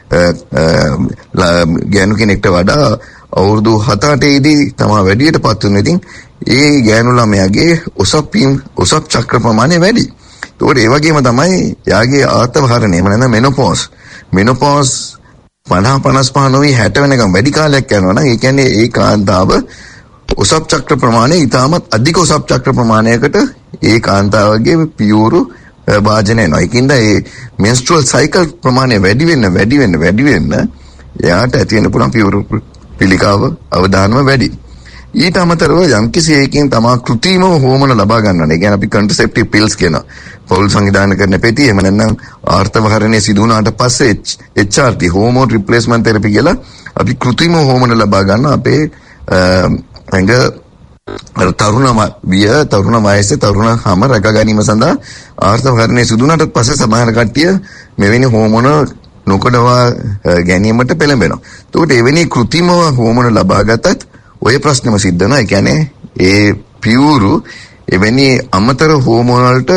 ගෑනු කෙනෙක්ට වඩා අවුරුදු හත අටේදී තමයි වැඩියට පත් වෙනවා. ඉතින් ඒ ගෑනු ළමයාගේ ඔසප්පීම් ඔසප් චක්‍ර ප්‍රමාණය වැඩි. ඒතකොට ඒ වගේම තමයි යාගේ ආතවහරණය එහෙම නැත්නම් මෙනෝපෝස් මෙනෝපෝස් පනහ පනස් පහ නොවි හැට වෙනකම් වැඩි කාලයක් යනවා නම් ඒ කියන්නේ ඒ කාන්තාව ඔසප් චක්‍ර ප්‍රමාණය ඊටමත් අධික ඔසප් චක්‍ර ප්‍රමාණයකට ඒ කාන්තාවගේ පියවරු වාජන එනවා. ඒකින්ද ඒ මෙන්ස්ට්‍රල් සයිකල් ප්‍රමාණය වැඩි වෙන්න වැඩි වෙන්න වැඩි වෙන්න එයාට ඇති වෙන පුළුවන් පියවර පිළිකාව අවදානම වැඩි. ඊට අමතරව යම්කිසි එකකින් තමා කෘත්‍රිමව හෝමන ලබා ගන්නවා. ඒ කියන්නේ අපි කන්ට්‍රසෙප්ටිව් පිල්ස් කියනවා. පෞල් සංවිධානය කරන පෙති එහෙම නැත්නම් ආර්තවහරණය සිදු වුණාට පස්සේ H R T hormone replacement therapy කියලා අපි කෘත්‍රිමව හෝමන ලබා ගන්න අපේ ඇඟ තරුණ විය තරුණ වයසේ තරුණ හැම රැක ගැනීම සඳහා ආර්තවහරණය සිදු වුණාට පස්සේ සමහර කට්ටිය මෙවැනි හෝමෝන නොකඩවා ගැනීමට පෙළඹෙනවා. ඒකට එවැනි කෘත්‍රිමව හෝමෝන ලබා ගත්තත් ඔය ප්‍රශ්නම සිද්ධ වෙනවා. ඒ කියන්නේ ඒ පියවරු එවැනි අමතර හෝමෝන වලට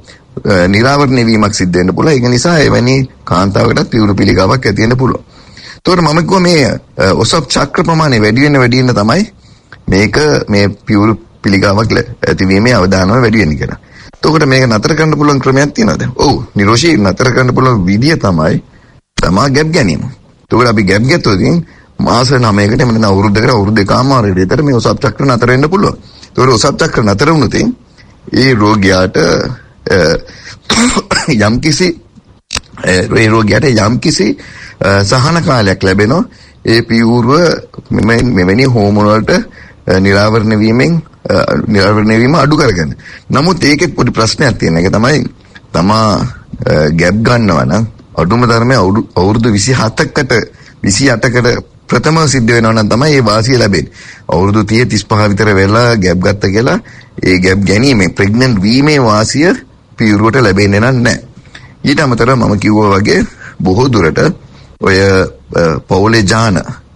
නිරාවරණය වීමක් සිද්ධ වෙන්න පුළුවන්. ඒක නිසා එවැනි කාන්තාවකටත් පියවර පිළිකාවක් ඇති වෙන්න පුළුවන්. ඒතකොට මම කිව්වා මේ ඔසප් චක්‍ර ප්‍රමාණය වැඩි වෙන වැඩි වෙන තමයි මේක මේ පියුරු පිළිකාවක් ඇතිවීමේ අවදානම වැඩි වෙන්නේ කියලා. එතකොට මේක නතර කරන්න පුළුවන් ක්‍රමයක් තියෙනවද? ඔව්, නිරෝෂී නතර කරන්න පුළුවන් විදිය තමයි තමා ගැප් ගැනීම. එතකොට අපි ගැප් ගත්තොත් මාස නවයකට එමෙන්න අවුරුද්දකට අවුරුදු දෙකමාරකට විතර මේ ඔසප් චක්‍ර නතර වෙන්න පුළුවන්. එතකොට ඔසප් චක්‍ර නතර වුණොත් ඒ රෝගියාට යම්කිසි ඒ රෝගියාට යම්කිසි සහන කාලයක් ලැබෙනවා ඒ පියුරුව මෙවැනි හෝමෝන වලට නිරාවරණය වීමෙන් නිරාවරණය වීම අඩු කරගන්න. නමුත් ඒකෙත් පොඩි ප්‍රශ්නයක් තියෙන එක තමයි තමා ගැප් ගන්නවා නම් අඩුම ධර්මයේ අවුරුදු විසිහතකට විසිඅටකට ප්‍රථම සිද්ධ වෙනවා නම් තමයි ඒ වාසිය ලැබෙන්නේ. අවුරුදු තිහ තිස්පහ විතර වෙලා ගැප් ගත්ත කියලා ඒ ගැප් ගැනීමේ ප්‍රෙග්නන්ට් වීමේ වාසිය පියුරුවට ලැබෙන්නේ නැහැ. ඊට අමතරව මම කිව්වා වගේ බොහෝ දුරට ඔය පවුලේ ජාන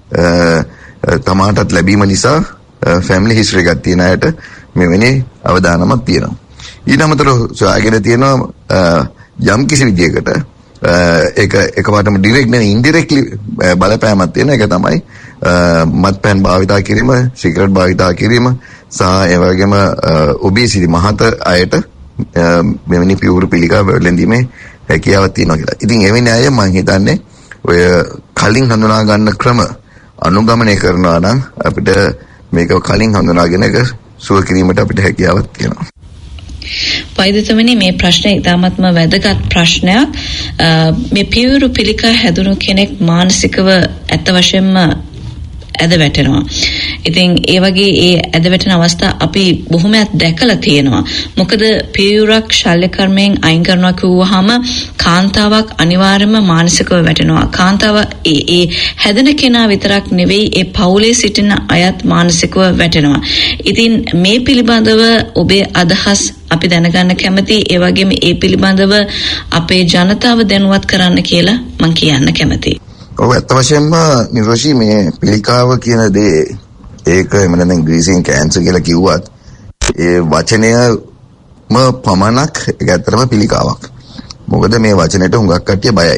තමාටත් ලැබීම නිසා ෆැමිලි හිස්ටරි එකක් තියෙන අයට මෙවැනි අවදානමක් තියෙනවා. ඊට අමතරව සොයාගෙන තියෙනවා යම් කිසි විදියකට ඒක එකපාරටම ඩිරෙක්ට් නෙවෙයි ඉන්ඩිරෙක්ට්ලි බලපෑමක් තියෙන එක තමයි මත්පැන් භාවිතා කිරීම, සිගරට් භාවිතා කිරීම සහ ඒ වගේම ඔබේසිටි මහත අයට මෙවැනි පියුරු පිළිකා වැළඳීමේ හැකියාවක් තියෙනවා කියලා. ඉතින් එවැනි අය මම හිතන්නේ ඔය කලින් හඳුනා ගන්න ක්‍රම අනුගමනය කරනවා නම් අපිට මේක කලින් හඳුනාගෙන එක සුව කිරීමට අපිට හැකියාවක් තියෙනවා. වෛද්‍යතුමනි මේ ප්‍රශ්නේ ඉතාමත්ම වැදගත් ප්‍රශ්නයක්. මේ පියුරු පිළිකා හැදුණු කෙනෙක් මානසිකව ඇත්ත වශයෙන්ම ඇද වැටෙනවා. ඉතින් ඒ වගේ ඒ ඇද වැටෙන අවස්ථා අපි බොහොමයක් දැකලා තියෙනවා. මොකද පියුරක් ශල්‍ය කර්මයෙන් අයින් කරනවා කිව්වහම කාන්තාවක් අනිවාර්යයෙන්ම මානසිකව වැටෙනවා. කාන්තාව ඒ ඒ හැදෙන කෙනා විතරක් නෙවෙයි ඒ පවුලේ සිටින අයත් මානසිකව වැටෙනවා. ඉතින් මේ පිළිබඳව ඔබේ අදහස් අපි දැනගන්න කැමතියි. ඒ වගේම ඒ පිළිබඳව අපේ ජනතාව දැනුවත් කරන්න කියලා මම කියන්න කැමතියි. ඔව් ඇත්ත වශයෙන්ම නිරෝෂී මේ පිළිකාව කියන දේ ඒක එමෙන්න දැන් ග්‍රීසින් කැන්සර් කියලා කිව්වත් ඒ වචනයම පමණක් ඒක ඇත්තටම පිළිකාවක්. මොකද මේ වචනෙට හුඟක් කට්ටිය බයයි.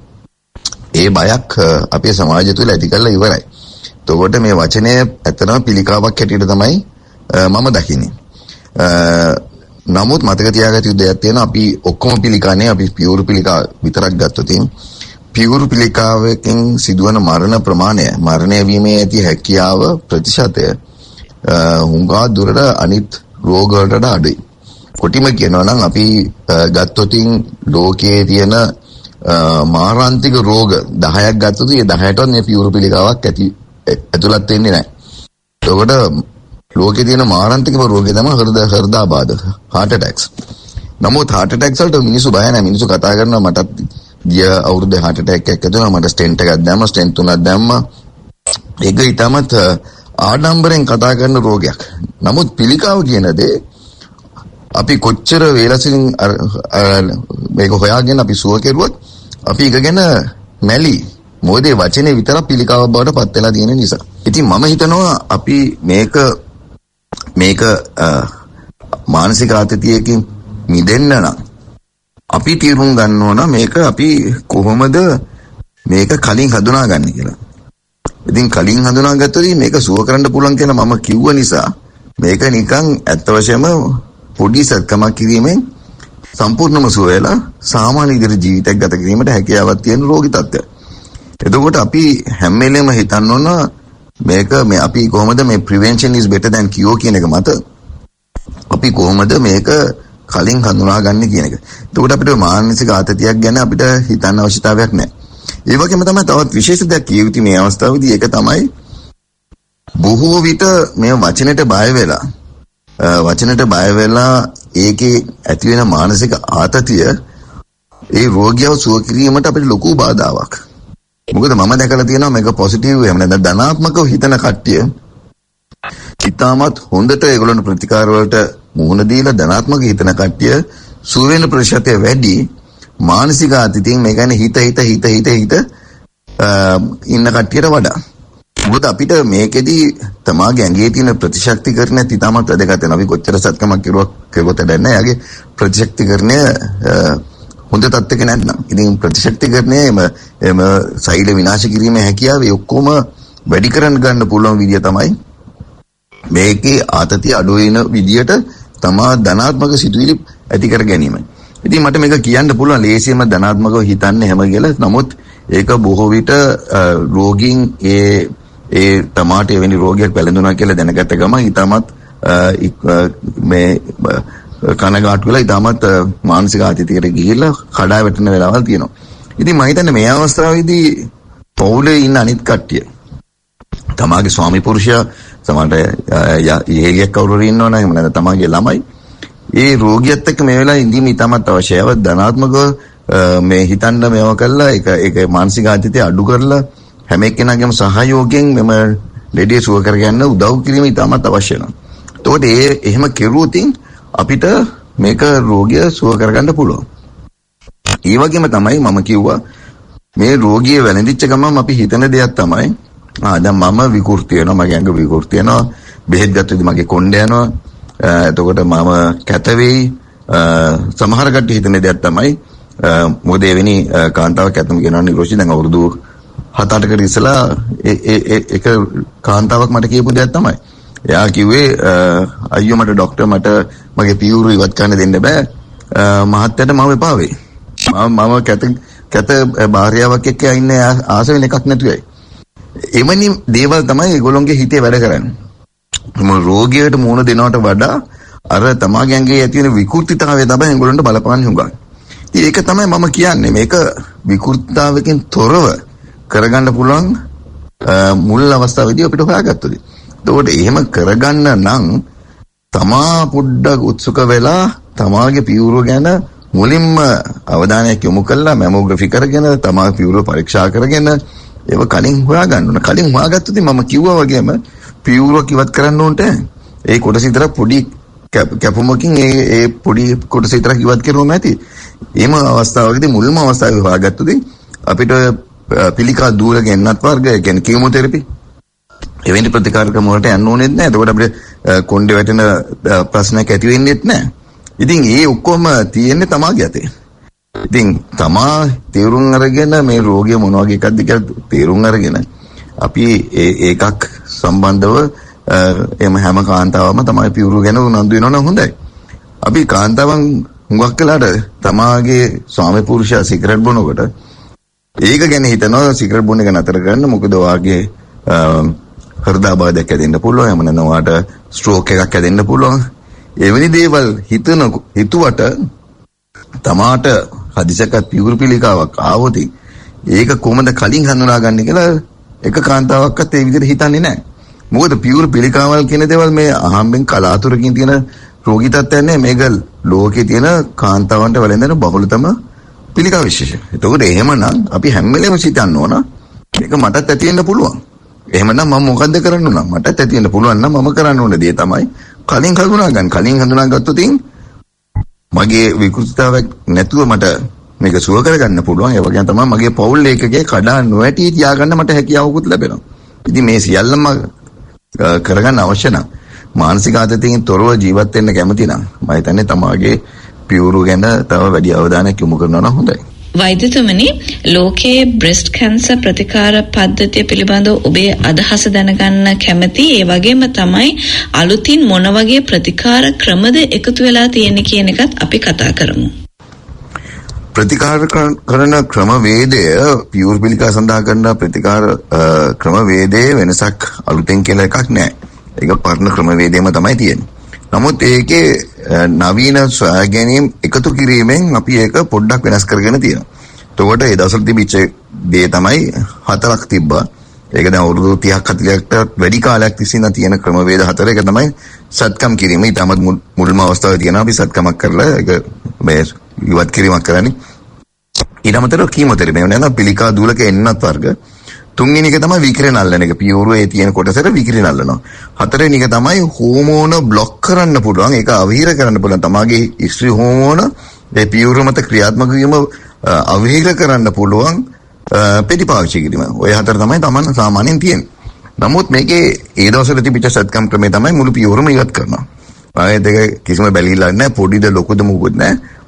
ඒ බයක් අපේ සමාජය තුළ ඇති කරලා ඉවරයි. එතකොට මේ වචනය ඇත්තටම පිළිකාවක් හැටියට තමයි මම දකින්නේ. නමුත් මතක තියාගත යුතු දෙයක් තියෙනවා. අපි ඔක්කොම පිළිකානේ අපි පියුරු පිළිකා විතරක් ගත්තොත් පියුරු පිළිකාවකින් සිදුවන මරණ ප්‍රමාණය මරණය වීමේ ඇති හැකියාව ප්‍රතිශතය හුඟා දුරට අනිත් රෝග වලට අඩුයි. කොටිම කියනවා නම් අපි ගත්තොතින් ලෝකයේ තියෙන මාරාන්තික රෝග දහයක් ගත්තොත් ඒ දහයටවත් මේ පියුරු පිළිකාවක් ඇති ඇතුළත් වෙන්නේ නැහැ. ඒකට ලෝකයේ තියෙන මාරාන්තිකම රෝගය තමයි හෘද හෘදාබාධ heart attacks. නමුත් heart attacks වලට මිනිස්සු බය නැහැ. මිනිස්සු කතා කරනවා මටත් ගිය අවුරුද්ද heart attack එකක් ඇතුණා මට stent එකක් දැම්මා stent තුනක් දැම්මා. ඒක ඊටමත් ආඩම්බරෙන් කතා කරන රෝගයක්. නමුත් පිළිකාව කියන දේ අපි කොච්චර වේලසින් මේක හොයාගෙන අපි සුව කෙරුවොත් අපි එක ගැන මැලි මොකද වචනේ විතර පිළිකාව බවට පත් වෙලා තියෙන නිසා. ඉතින් මම හිතනවා අපි මේක මේක මානසික ආතතියකින් මිදෙන්න නම් අපි තීරුම් ගන්න ඕන මේක අපි කොහොමද මේක කලින් හඳුනාගන්නේ කියලා. ඉතින් කලින් හඳුනාගත්තොත් මේක සුව කරන්න පුළුවන් කියලා මම කිව්ව නිසා මේක නිකන් ඇත්ත වශයෙන්ම පොඩි සත්කමක් කිරීමෙන් සම්පූර්ණම සුව වෙලා සාමාන්‍ය ඉදිරි ජීවිතයක් ගත කිරීමට හැකියාවක් තියෙන රෝගී තත්ත්වයක්. එතකොට අපි හැම වෙලේම හිතන්න ඕන මේක මේ අපි කොහොමද මේ prevention is better than cure කියන එක මත අපි කොහොමද මේක කලින් හඳුනාගන්නේ කියන එක. එතකොට අපිට මානසික ආතතියක් ගැන අපිට හිතන්න අවශ්‍යතාවයක් නැහැ. ඒ වගේම තමයි තවත් විශේෂ දෙයක් කිය යුතු මේ අවස්ථාවේදී ඒක තමයි බොහෝ විට මේ වචනෙට බය වෙලා වචනෙට බය වෙලා ඒකේ ඇති වෙන මානසික ආතතිය ඒ රෝගියව සුව කිරීමට අපිට ලොකු බාධාවක්. මොකද මම දැකලා තියෙනවා මේක පොසිටිව් එහෙම නැත්නම් ධනාත්මකව හිතන කට්ටිය ඉතාමත් හොඳට ඒගොල්ලෝ ප්‍රතිකාර වලට මුහුණ දීලා ධනාත්මක හිතන කට්ටිය සුව වෙන ප්‍රතිශතය වැඩි මානසික ආතතියෙන් මේ කියන්නේ හිත හිත හිත හිත හිත ඉන්න කට්ටියට වඩා. මොකද අපිට මේකෙදි තමාගේ ඇඟේ තියෙන ප්‍රතිශක්තිකරණය ඉතාමත් වැදගත් වෙනවා. අපි කොච්චර සත්කමක් කෙරුවක් කෙරුවොත් වැඩක් නැහැ. යාගේ ප්‍රතිශක්තිකරණය හොඳ තත්ත්වයක නැත්නම් ඉතින් ප්‍රතිශක්තිකරණය එම එම සෛල විනාශ කිරීමේ හැකියාව ඒ ඔක්කොම වැඩි කරන්න ගන්න පුළුවන් විදිය තමයි මේකේ ආතතිය අඩු වෙන විදියට තමා ධනාත්මක සිතුවිලි ඇති කර ගැනීම. ඉතින් මට මේක කියන්න පුළුවන් ලේසියෙන්ම ධනාත්මකව හිතන්න හැම කියලා. නමුත් ඒක බොහෝ විට රෝගීන් ඒ ඒ තමාට එවැනි රෝගයක් වැළඳුනා කියලා දැනගත්ත ගමන් ඊටමත් මේ කනගාටු වෙලා ඊටමත් මානසික ආතතියකට ගිහිල්ලා කඩා වැටෙන වෙලාවල් තියෙනවා. ඉතින් මම හිතන්නේ මේ අවස්ථාවේදී පවුලේ ඉන්න අනිත් කට්ටිය තමාගේ ස්වාමි පුරුෂයා සමහරට යෙහෙක් කවුරු හරි ඉන්නවනම් එහෙම නැත්නම් තමාගේ ළමයි ඒ රෝගියත් එක්ක මේ වෙලාවේ ඉඳීම ඉතාමත් අවශ්‍යයි. ධනාත්මකව මේ හිතන්න මේව කළා ඒක ඒක මානසික ආතතිය අඩු කරලා හැම එක්කෙනාගේම සහයෝගයෙන් මෙම ලෙඩේ සුව කර ගන්න උදව් කිරීම ඉතාමත් අවශ්‍ය වෙනවා. එතකොට ඒ එහෙම කෙරුවොත් අපිට මේක රෝගිය සුව කරගන්න පුළුවන්. ඒ වගේම තමයි මම කිව්වා මේ රෝගිය වැළඳිච්ච ගමන් අපි හිතන දෙයක් තමයි ආ දැන් මම විකෘති වෙනවා මගේ ඇඟ විකෘති වෙනවා බෙහෙත් ගත්තොත් මගේ කොණ්ඩ යනවා එතකොට මම කැත වෙයි සමහර කට්ටිය හිතන දෙයක් තමයි මොකද එවැනි කාන්තාවක් ඇත්තම කියනවා නිරෝෂි දැන් අවුරුදු හත අටකට ඉස්සලා ඒ එක කාන්තාවක් මට කියපු දෙයක් තමයි එයා කිව්වේ අයියෝ මට ડોක්ටර් මට මගේ පියවරු ඉවත් කරන්න දෙන්න බෑ මහත්තයාට මම එපා වෙයි මම කැත කැත භාර්යාවක් එක්ක ඉන්න ආස වෙන එකක් නැතුවයි එවැනි දේවල් තමයි ඒගොල්ලොන්ගේ හිතේ වැඩ කරන්නේ මොන රෝගියට මුණ දෙනවට වඩා අර තමාගේ ඇඟේ ඇති වෙන විකෘතිතාවය තමයි ඒගොල්ලන්ට බලපාන්නේ හුඟක්. ඉතින් ඒක තමයි මම කියන්නේ මේක විකෘතිතාවකින් තොරව කරගන්න පුළුවන් මුල් අවස්ථාවේදී අපිට හොයාගත්තොත්. ඒකට එහෙම කරගන්න නම් තමා පොඩ්ඩක් උත්සුක වෙලා තමාගේ පියවර ගැන මුලින්ම අවධානයක් යොමු කළා මැමෝග්‍රැෆි කරගෙන තමාගේ පියවර පරීක්ෂා කරගෙන ඒව කලින් හොයාගන්න ඕන. කලින් හොයාගත්තොත් මම කිව්වා වගේම පියවරක් ඉවත් කරන්න ඕනට ඒ කොටස විතර පොඩි කැපුමකින් ඒ ඒ පොඩි කොටස විතර ඉවත් කරනවම ඇති. එහෙම අවස්ථාවකදී මුල්ම අවස්ථාවේ හොයාගත්තොත් අපිට පිළිකා දූර ගෙන්නත් වර්ග ඒ කියන්නේ කීමෝതെරපි එවැනි ප්‍රතිකාර ක්‍රම වලට යන්න ඕනෙත් නැහැ. එතකොට අපිට කොණ්ඩේ වැටෙන ප්‍රශ්නයක් ඇති වෙන්නේත් නැහැ. ඉතින් ඒ ඔක්කොම තියෙන්නේ තමාගේ අතේ. ඉතින් තමා තීරුම් අරගෙන මේ රෝගිය මොන වගේ එකක්ද කියලා තීරුම් අරගෙන අපි ඒ ඒකක් සම්බන්ධව එම හැම කාන්තාවම තමයි පියවරු ගැන උනන්දු වෙනවනම් හොඳයි. අපි කාන්තාවන් හුඟක් වෙලාට තමාගේ ස්වාමි පුරුෂයා සිගරට් බොනකොට ඒක ගැන හිතනවා සිගරට් බොන එක නතර කරන්න මොකද වාගේ හෘදයාබාධයක් ඇතිවෙන්න පුළුවන් එහෙම නැත්නම් වාට ස්ට්‍රෝක් එකක් ඇතිවෙන්න පුළුවන්. එවැනි දේවල් හිතන හිතුවට තමාට හදිසක පියවරු පිළිකාවක් ආවොත් ඒක කොහොමද කලින් හඳුනාගන්නේ කියලා එක කාන්තාවක්වත් ඒ විදිහට හිතන්නේ නැහැ. මොකද පියවර පිළිකාවල් කියන දේවල් මේ අහම්බෙන් කලාතුරකින් තියෙන රෝගී තත්ත්වයක් නෙමෙයි මේක ලෝකේ තියෙන කාන්තාවන්ට වැළඳෙන බහුලතම පිළිකා විශේෂය. එතකොට එහෙමනම් අපි හැම වෙලේම සිතන්න ඕන මේක මටත් ඇති වෙන්න පුළුවන්. එහෙමනම් මම මොකද්ද කරන්න ඕන? මටත් ඇති වෙන්න පුළුවන් නම් මම කරන්න ඕන දේ තමයි කලින් හඳුනා ගන්න. කලින් හඳුනාගත්තොත් මගේ විකෘතිතාවක් නැතුව මට මේක සුව කරගන්න පුළුවන්. ඒ වගේම තමයි මගේ පෞල් ඒකකේ කඩා නොවැටි තියාගන්න මට හැකියාවකුත් ලැබෙනවා. ඉතින් මේ සියල්ලම කරගන්න අවශ්‍ය නම් මානසික ආතතියෙන් තොරව ජීවත් වෙන්න කැමති නම් මම හිතන්නේ තමාගේ පියවරු ගැන තව වැඩි අවධානයක් යොමු කරනවා නම් හොඳයි. වෛද්‍යතුමනි ලෝකයේ බ්‍රෙස්ට් කැන්සර් ප්‍රතිකාර පද්ධතිය පිළිබඳව ඔබේ අදහස දැනගන්න කැමති. ඒ වගේම තමයි අලුතින් මොන වගේ ප්‍රතිකාර ක්‍රමද එකතු වෙලා තියෙන්නේ කියන එකත් අපි කතා කරමු. ප්‍රතිකාර කරන ක්‍රමවේදය පියවර පිළිකා සඳහා කරන ප්‍රතිකාර ක්‍රමවේදයේ වෙනසක් අලුතෙන් කියලා එකක් නැහැ. ඒක පරණ ක්‍රමවේදයම තමයි තියෙන්නේ. නමුත් ඒකේ නවීන සොයා ගැනීම් එකතු කිරීමෙන් අපි ඒක පොඩ්ඩක් වෙනස් කරගෙන තියෙනවා. එතකොට ඒ දවස්වල තිබිච්ච දේ තමයි හතරක් තිබ්බා. ඒක දැන් අවුරුදු තිහක් හතලිහකට වැඩි කාලයක් තිස්සේ තියෙන ක්‍රමවේද හතර. ඒක තමයි සත්කම් කිරීම. ඊටමත් මුල්ම අවස්ථාවේ තියෙනවා අපි සත්කමක් කරලා ඒක මේ ඉවත් කිරීමක් කරන්නේ. ඊට අමතරව කීමෝതെරපි වෙනවා පිළිකා දූලක එන්නත් වර්ග. තුන්වෙනි එක තමයි විකිරණ අල්ලන එක. පියවරුවේ තියෙන කොටසට විකිරණ අල්ලනවා. හතරවෙනි එක තමයි හෝමෝන બ્લોක් කරන්න පුළුවන්. ඒක අවහිර කරන්න පුළුවන්. තමාගේ ස්ත්‍රී හෝමෝන ඒ පියවර මත ක්‍රියාත්මක වීම අවහිර කරන්න පුළුවන් ප්‍රතිපාවිච්චි කිරීම. ඔය හතර තමයි තමන් සාමාන්‍යයෙන් තියෙන්නේ. නමුත් මේකේ ඒ දවස්වල තිබිච්ච සත්කම් ක්‍රමය තමයි මුළු පියවරම ඉවත් කරනවා. ආයේ දෙක කිසිම බැලිලා නැහැ. පොඩිද ලොකුද මොකුත් නැහැ.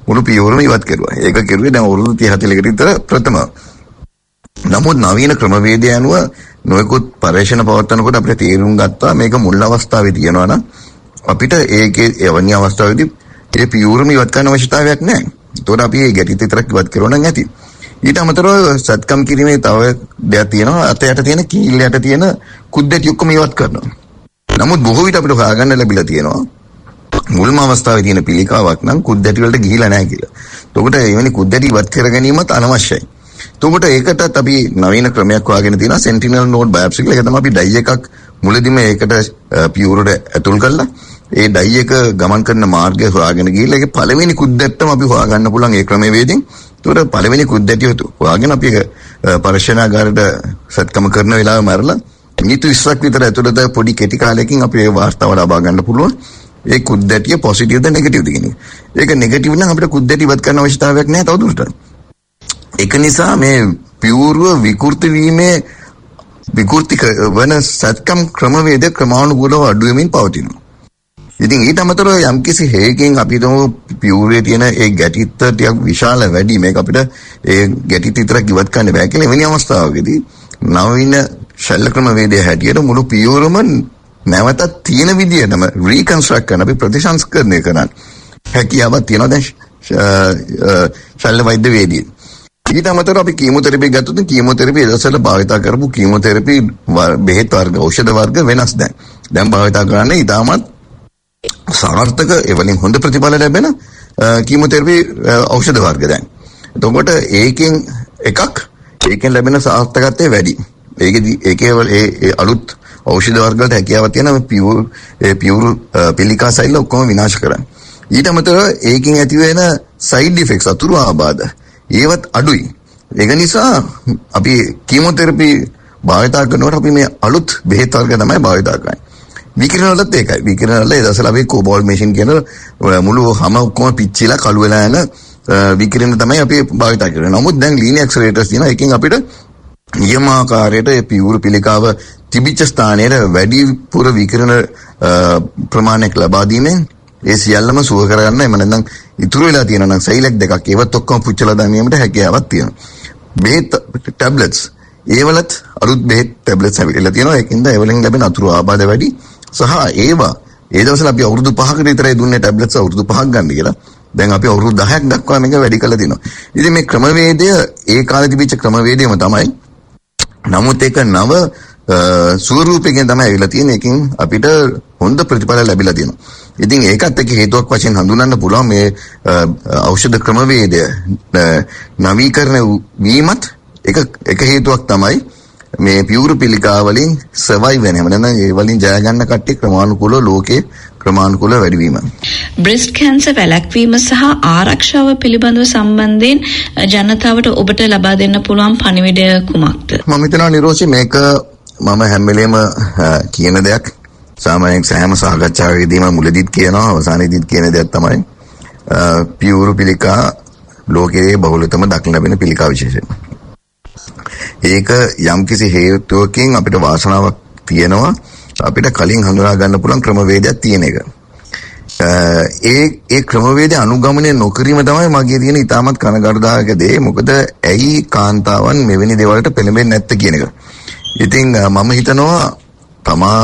මුළු පියවරම ඉවත් කරුවා. ඒක කෙරුවේ දැන් අවුරුදු තිහ හතලිහකට විතර ප්‍රථම. නමුත් නවීන ක්‍රමවේදය අනුව නොයෙකුත් පරීක්ෂණ පවත්වනකොට අපිට තේරුම් ගත්තා මේක මුල් අවස්ථාවේ තියෙනවා නම් අපිට ඒකේ එවැනි අවස්ථාවේදී ඒ පියවරම ඉවත් කරන්න අවශ්‍යතාවයක් නැහැ. ඒතකොට අපි ඒ ගැටි විතරක් ඉවත් කරනවා නම් ඇති. ඊට අමතරව සත්කම් කිරීමේ තව දෙයක් තියෙනවා. අත යට තියෙන කීල් යට තියෙන කුද්දැටි ඔක්කොම ඉවත් කරනවා. නමුත් බොහෝ විට අපිට හොයාගන්න ලැබිලා තියෙනවා මුල්ම අවස්ථාවේ තියෙන පිළිකාවක් නම් කුද්දැටි වලට ගිහිලා නැහැ කියලා. එතකොට එවැනි කුද්දැටි ඉවත් කර ගැනීමත් අනවශ්‍යයි. එතකොට ඒකටත් අපි නවීන ක්‍රමයක් හොයාගෙන තියෙනවා සෙන්ටිනල් නෝඩ් බයොප්සි කියලා. ඒක තමයි අපි ඩයි එකක් මුලදීම ඒකට පියවරට ඇතුල් කරලා ඒ ඩයි එක ගමන් කරන මාර්ගය හොයාගෙන ගිහිල්ලා ඒකේ පළවෙනි කුද්දැට්ටම අපි හොයාගන්න පුළුවන් ඒ ක්‍රමවේදයෙන්. එතකොට පළවෙනි කුද්දැටිය හොයාගෙන අපි පරීක්ෂණාගාරයට සත්කම කරන වෙලාවෙ මරලා මිනිත්තු විස්සක් විතර ඇතුළත පොඩි කෙටි කාලයකින් අපි ඒ වාර්තාව ලබා ගන්න පුළුවන්. ඒ කුද්දැටිය පොසිටිව්ද නෙගටිව්ද කියන එක. ඒක නෙගටිව් නම් අපිට කුද්දැටි ඉවත් කරන්න අවශ්‍යතාවයක් නැහැ තවදුරටත්. ඒක නිසා මේ පියවරව විකෘති වීමේ විකෘති වන සත්කම් ක්‍රමවේද ක්‍රමානුකූලව අඩු වෙමින් පවතිනවා. ඉතින් ඊට අමතරව යම්කිසි හේකින් අපි හිතමු පියවරේ තියෙන ඒ ගැටිත්ත ටිකක් විශාල වැඩි මේක අපිට ඒ ගැටිත්ත විතරක් ඉවත් කරන්න බෑ කියලා එවැනි අවස්ථාවකදී නවීන ශල්‍ය ක්‍රමවේදයේ හැටියට මුළු පියවරම නැවතත් තියෙන විදියටම රීකන්ස්ට්‍රක්ට් කරන අපි ප්‍රතිසංස්කරණය කරන හැකියාවක් තියෙනවා දැන් ශල්‍ය වෛද්‍ය වේදිකේ. ඊට අමතරව අපි කීමෝതെරපි ගත්තොත් කීමෝതെරපි දවසට භාවිත කරපු කීමෝതെරපි බෙහෙත් වර්ග ඖෂධ වර්ග වෙනස් දැන්. දැන් භාවිත කරන්නේ ඊටමත් සාර්ථක ඒ වලින් හොඳ ප්‍රතිඵල ලැබෙන කීමෝതെරපි ඖෂධ වර්ග දැන්. එතකොට ඒකෙන් එකක් ඒකෙන් ලැබෙන සාර්ථකත්වය වැඩි. ඒකේ ඒකේ ඒ අලුත් ඖෂධ වර්ග වලට හැකියාවක් තියෙනවා පියුර් ඒ පියුර් පිළිකා සෛල ඔක්කොම විනාශ කරන්න. ඊට අමතරව ඒකෙන් ඇති වෙන සයිඩ් ඉෆෙක්ට්ස් අතුරු ආබාධ ඒවත් අඩුයි. ඒක නිසා අපි කීමෝതെරපි භාවිත කරනකොට අපි මේ අලුත් බෙහෙත් වර්ග තමයි භාවිත කරන්නේ. විකිරණ වලත් ඒකයි. විකිරණ වල ඒ දවස්වල අපි කෝබෝල් මැෂින් කියන මුළු හැම ඔක්කොම පිච්චිලා කළු වෙලා යන විකිරණ තමයි අපි භාවිත කරන්නේ. නමුත් දැන් ලීනියර් ඇක්සලරේටර්ස් තියෙනවා. එකකින් අපිට නියමාකාරයට ඒ පියුර පිළිකාව තිබිච්ච ස්ථානයේ වැඩිපුර විකිරණ ප්‍රමාණයක් ලබා දීමෙන් ඒ සියල්ලම සුව කරගන්න එම නැත්නම් ඉතුරු වෙලා තියෙනවා නම් සෛලක් දෙකක් ඒවත් ඔක්කොම පුච්චලා දැමීමට හැකියාවක් තියෙනවා. බෙහෙත් ටැබ්ලට්ස් ඒවලත් අලුත් බෙහෙත් ටැබ්ලට්ස් හැවිලා තියෙනවා. ඒකින්ද ඒ වලින් ලැබෙන අතුරු ආබාධ වැඩි සහ ඒවා ඒ දවස්වල අපි අවුරුදු පහකට විතරයි දුන්නේ ටැබ්ලට්ස් අවුරුදු පහක් ගන්න කියලා. දැන් අපි අවුරුදු දහයක් දක්වා මේක වැඩි කරලා තිනවා. ඉතින් මේ ක්‍රමවේදය ඒ කාලේ තිබිච්ච ක්‍රමවේදයම තමයි. නමුත් ඒක නව ස්වරූපයෙන් තමයි ඇවිල්ලා තියෙන්නේ. ඒකෙන් අපිට හොඳ ප්‍රතිඵල ලැබිලා තියෙනවා. ඉතින් ඒකත් එක්ක හේතුවක් වශයෙන් හඳුනන්න පුළුවන් මේ ඖෂධ ක්‍රමවේදය නවීකරණ වීමත් එක එක හේතුවක් තමයි මේ පියුර පිළිකා වලින් සර්වයිව් වෙනම නැත්නම් ඒ වලින් ජය ගන්න කට්ටිය ක්‍රමානුකූලව ලෝකේ ක්‍රමානුකූලව වැඩි වීම. බ්‍රෙස්ට් කැන්සර් වැළැක්වීම සහ ආරක්ෂාව පිළිබඳව සම්බන්ධයෙන් ජනතාවට ඔබට ලබා දෙන්න පුළුවන් පණිවිඩය කුමක්ද? මම හිතනවා නිරෝෂි මේක මම හැම වෙලේම කියන දෙයක්. සාමාන්‍යයෙන් සෑම සාකච්ඡාවකදීම මුලදීත් කියනවා අවසානයේදීත් කියන දෙයක් තමයි පියුර පිළිකා ලෝකයේ බහුලතම දක්න ලැබෙන පිළිකා විශේෂය. ඒක යම්කිසි හේතුවකින් අපිට වාසනාවක් තියෙනවා අපිට කලින් හඳුනා ගන්න පුළුවන් ක්‍රමවේදයක් තියෙන එක. ඒ ඒ ක්‍රමවේදය අනුගමනය නොකිරීම තමයි මගේ තියෙන ඉතාමත් කනගාටුදායක දේ. මොකද ඇයි කාන්තාවන් මෙවැනි දේවල්ට පෙළඹෙන්නේ නැත්තේ කියන එක. ඉතින් මම හිතනවා තමා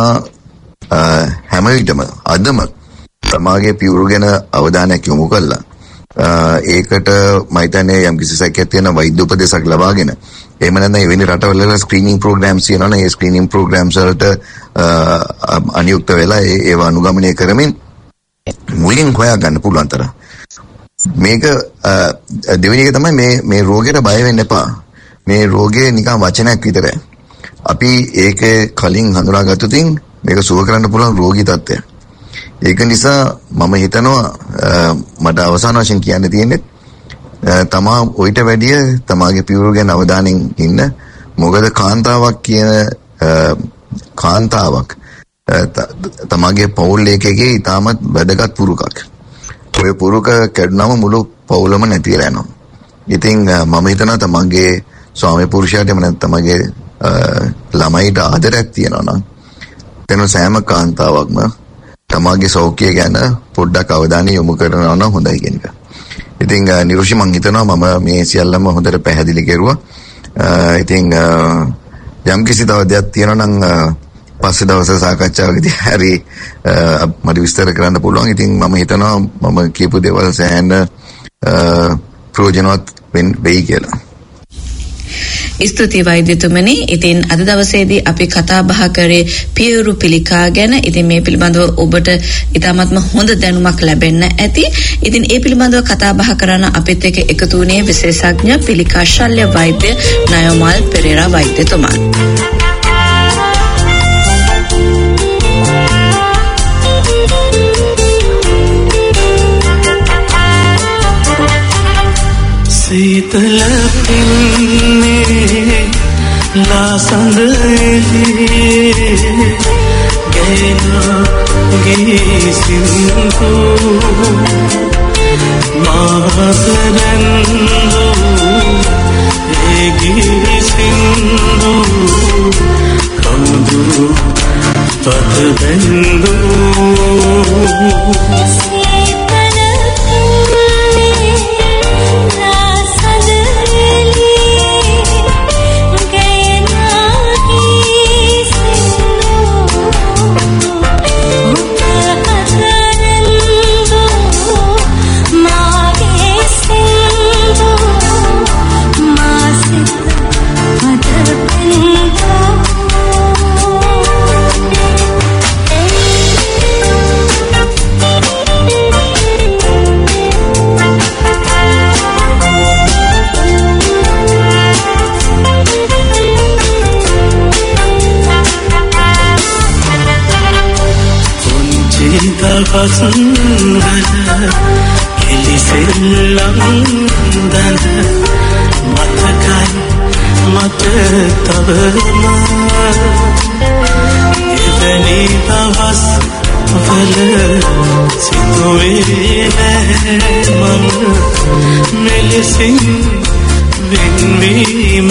හැම විටම අදම තමාගේ පියුර ගැන අවධානයක් යොමු කළා. ඒකට මම හිතන්නේ යම්කිසි සැකයක් තියෙන වෛද්‍ය උපදේශක් ලබාගෙන එහෙම නැත්නම් එවැනි රටවල ස්ක්‍රීනින් ප්‍රෝග්‍රෑම්ස් තියෙනවනේ ඒ ස්ක්‍රීනින් ප්‍රෝග්‍රෑම්ස් වලට අනියුක්ත වෙලා ඒව අනුගමනය කරමින් මුලින් හොයා ගන්න පුළුවන් තරම් මේක දෙවෙනි එක තමයි මේ මේ රෝගයට බය වෙන්න එපා. මේ රෝගේ නිකන් වචනයක් විතරයි. අපි ඒකේ කලින් හඳුනාගත්තොතින් මේක සුව කරන්න පුළුවන් රෝගී තත්ත්වයක්. ඒක නිසා මම හිතනවා මට අවසාන වශයෙන් කියන්න තියෙන්නේ තමා ඔయిత වැඩිය තමාගේ පියුර ගැන අවධානයෙන් ඉන්න. මොකද කාන්තාවක් කියන කාන්තාවක් තමාගේ පවුල් එකකේ ඉතාමත් වැදගත් පුරුකක්. ඔය පුරුක කැඩුනම මුළු පවුලම නැති වෙලා යනවා. ඉතින් මම හිතනවා තමාගේ ස්වාමි පුරුෂයාට එම නැත්නම් තමාගේ ළමයිට ආදරයක් තියනවා නම් එතන සෑම කාන්තාවක්ම තමාගේ සෞඛ්‍යය ගැන පොඩ්ඩක් අවධානය යොමු කරනවා නම් හොඳයි කියන එක. ඉතින් නිරුෂි මං හිතනවා මම මේ සියල්ලම හොඳට පැහැදිලි කෙරුවා. ඉතින් යම් කිසි තව දෙයක් තියෙනවා නම් පස්සේ දවසේ සාකච්ඡාවකදී හරි මට විස්තර කරන්න පුළුවන්. ඉතින් මම හිතනවා මම කියපු දේවල් සෑහෙන ප්‍රයෝජනවත් වෙයි කියලා. ස්තුති වෛද්‍යතුමනි. ඉතින් අද දවසේදී අපි කතා බහ කරේ පියවරු පිළිකා ගැන. ඉතින් මේ පිළිබඳව ඔබට ඉතාමත්ම හොඳ දැනුමක් ලැබෙන්න ඇති. ඉතින් ඒ පිළිබඳව කතා බහ කරන අපිත් එක්ක එකතු වුණේ විශේෂඥ පිළිකා ශල්‍ය වෛද්‍ය නයෝමල් පෙරේරා වෛද්‍යතුමා. සීතල පින්නේ ලාසඳ එළියේ ගේනා ගී සින්දු මාතරන්දු ඒ ගී සින්දු කඳු පත බෙන්දු පසුවන කෙලිසෙල්ලම් දන මතකයි මට තවම එවැනි දවස් වල සිතුවේ නෑ මම මෙලෙසින් වෙන්වීම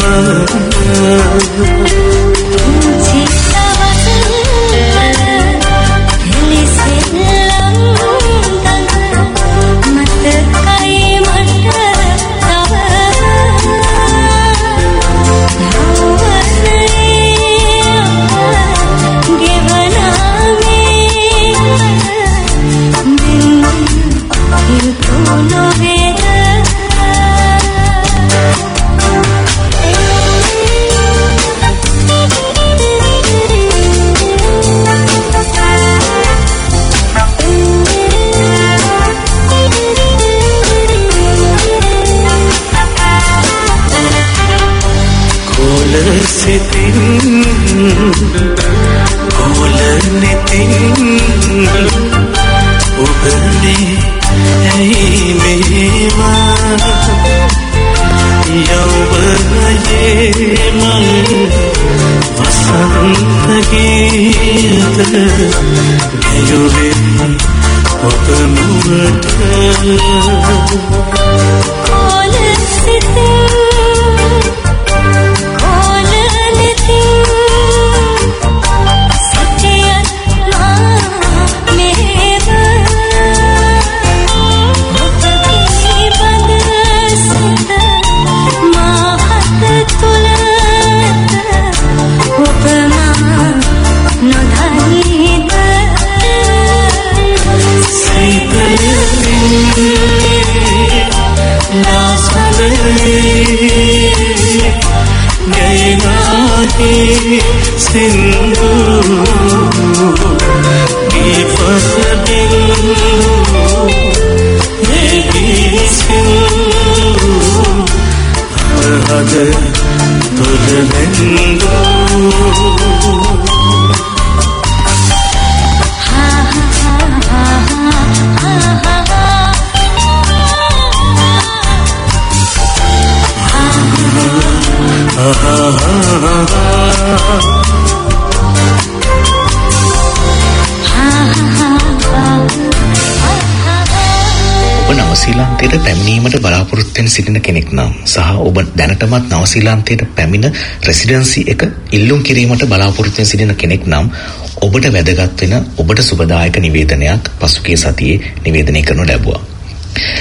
නවසීලන්තයට පැමිණීමට බලාපොරොත්තු වෙන සිටින කෙනෙක් නම් සහ ඔබ දැනටමත් නවසීලන්තයට පැමිණ රෙසිඩෙන්සි එක ඉල්ලුම් කිරීමට බලාපොරොත්තු වෙන සිටින කෙනෙක් නම් ඔබට වැදගත් වෙන ඔබට සුබදායක නිවේදනයක් පසුගිය සතියේ නිවේදනය කරනු ලැබුවා.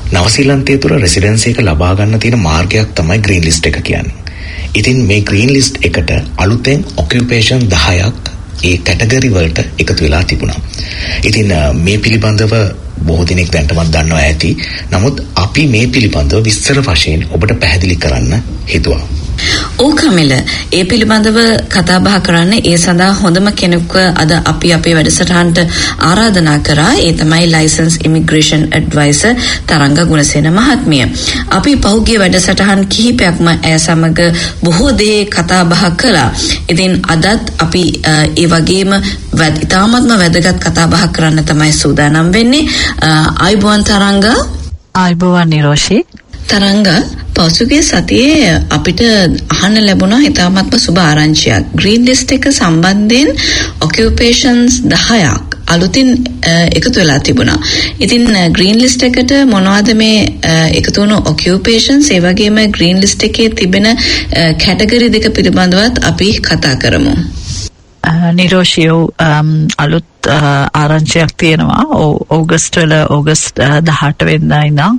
නවසීලන්තයේ තුර රෙසිඩන්සි එක ලබා ගන්න තියෙන මාර්ගයක් තමයි ග්‍රීන් ලිස්ට් එක කියන්නේ. ඉතින් මේ ග්‍රීන් ලිස්ට් එකට අලුතෙන් ඔකියුපේෂන් දහයක් ඒ කැටගරි වලට එකතු වෙලා තිබුණා. ඉතින් මේ පිළිබඳව බොහෝ දෙනෙක් දැනටමත් දන්නවා ඇති. නමුත් අපි මේ පිළිබඳව විස්තර වශයෙන් ඔබට පැහැදිලි කරන්න හිතුවා. ඕ කමිල, ඒ පිළිබඳව කතා බහ කරන්න ඒ සඳහා හොඳම කෙනෙක්ව අද අපි අපේ වැඩසටහනට ආරාධනා කරා. ඒ තමයි ලයිසන්ස් ඉමිග්‍රේෂන් ඇඩ්වයිසර් තරංග ගුණසේන මහත්මිය. අපි පහුගිය වැඩසටහන් කිහිපයක්ම ඇය සමග බොහෝ දේ කතා බහ කළා. ඉතින් අදත් අපි ඒ වගේම ඉතාමත්ම වැදගත් කතා බහ කරන්න තමයි සූදානම් වෙන්නේ. ආයුබෝවන් තරංග. ආයුබෝවන් නිරෝෂි. තරංග, පසුගිය සතියේ අපිට අහන්න ලැබුණා ඉතාමත්ම සුබ ආරංචියක්. ග්‍රීන් ලිස්ට් එක සම්බන්ධයෙන් ඔකියුපේෂන්ස් දහයක් අලුතින් එකතු වෙලා තිබුණා. ඉතින් ග්‍රීන් ලිස්ට් එකට මොනවද මේ එකතු වුණු ඔකියුපේෂන්ස්, ඒ වගේම ග්‍රීන් ලිස්ට් එකේ තිබෙන කැටගරි දෙක පිළිබඳවත් අපි කතා කරමු. නිරෝෂියෝ අලුත් ආරංචියක් තියෙනවා. ඕගස්ට් වල ඕගස්ට් දහඅට වෙනිදා ඉඳන්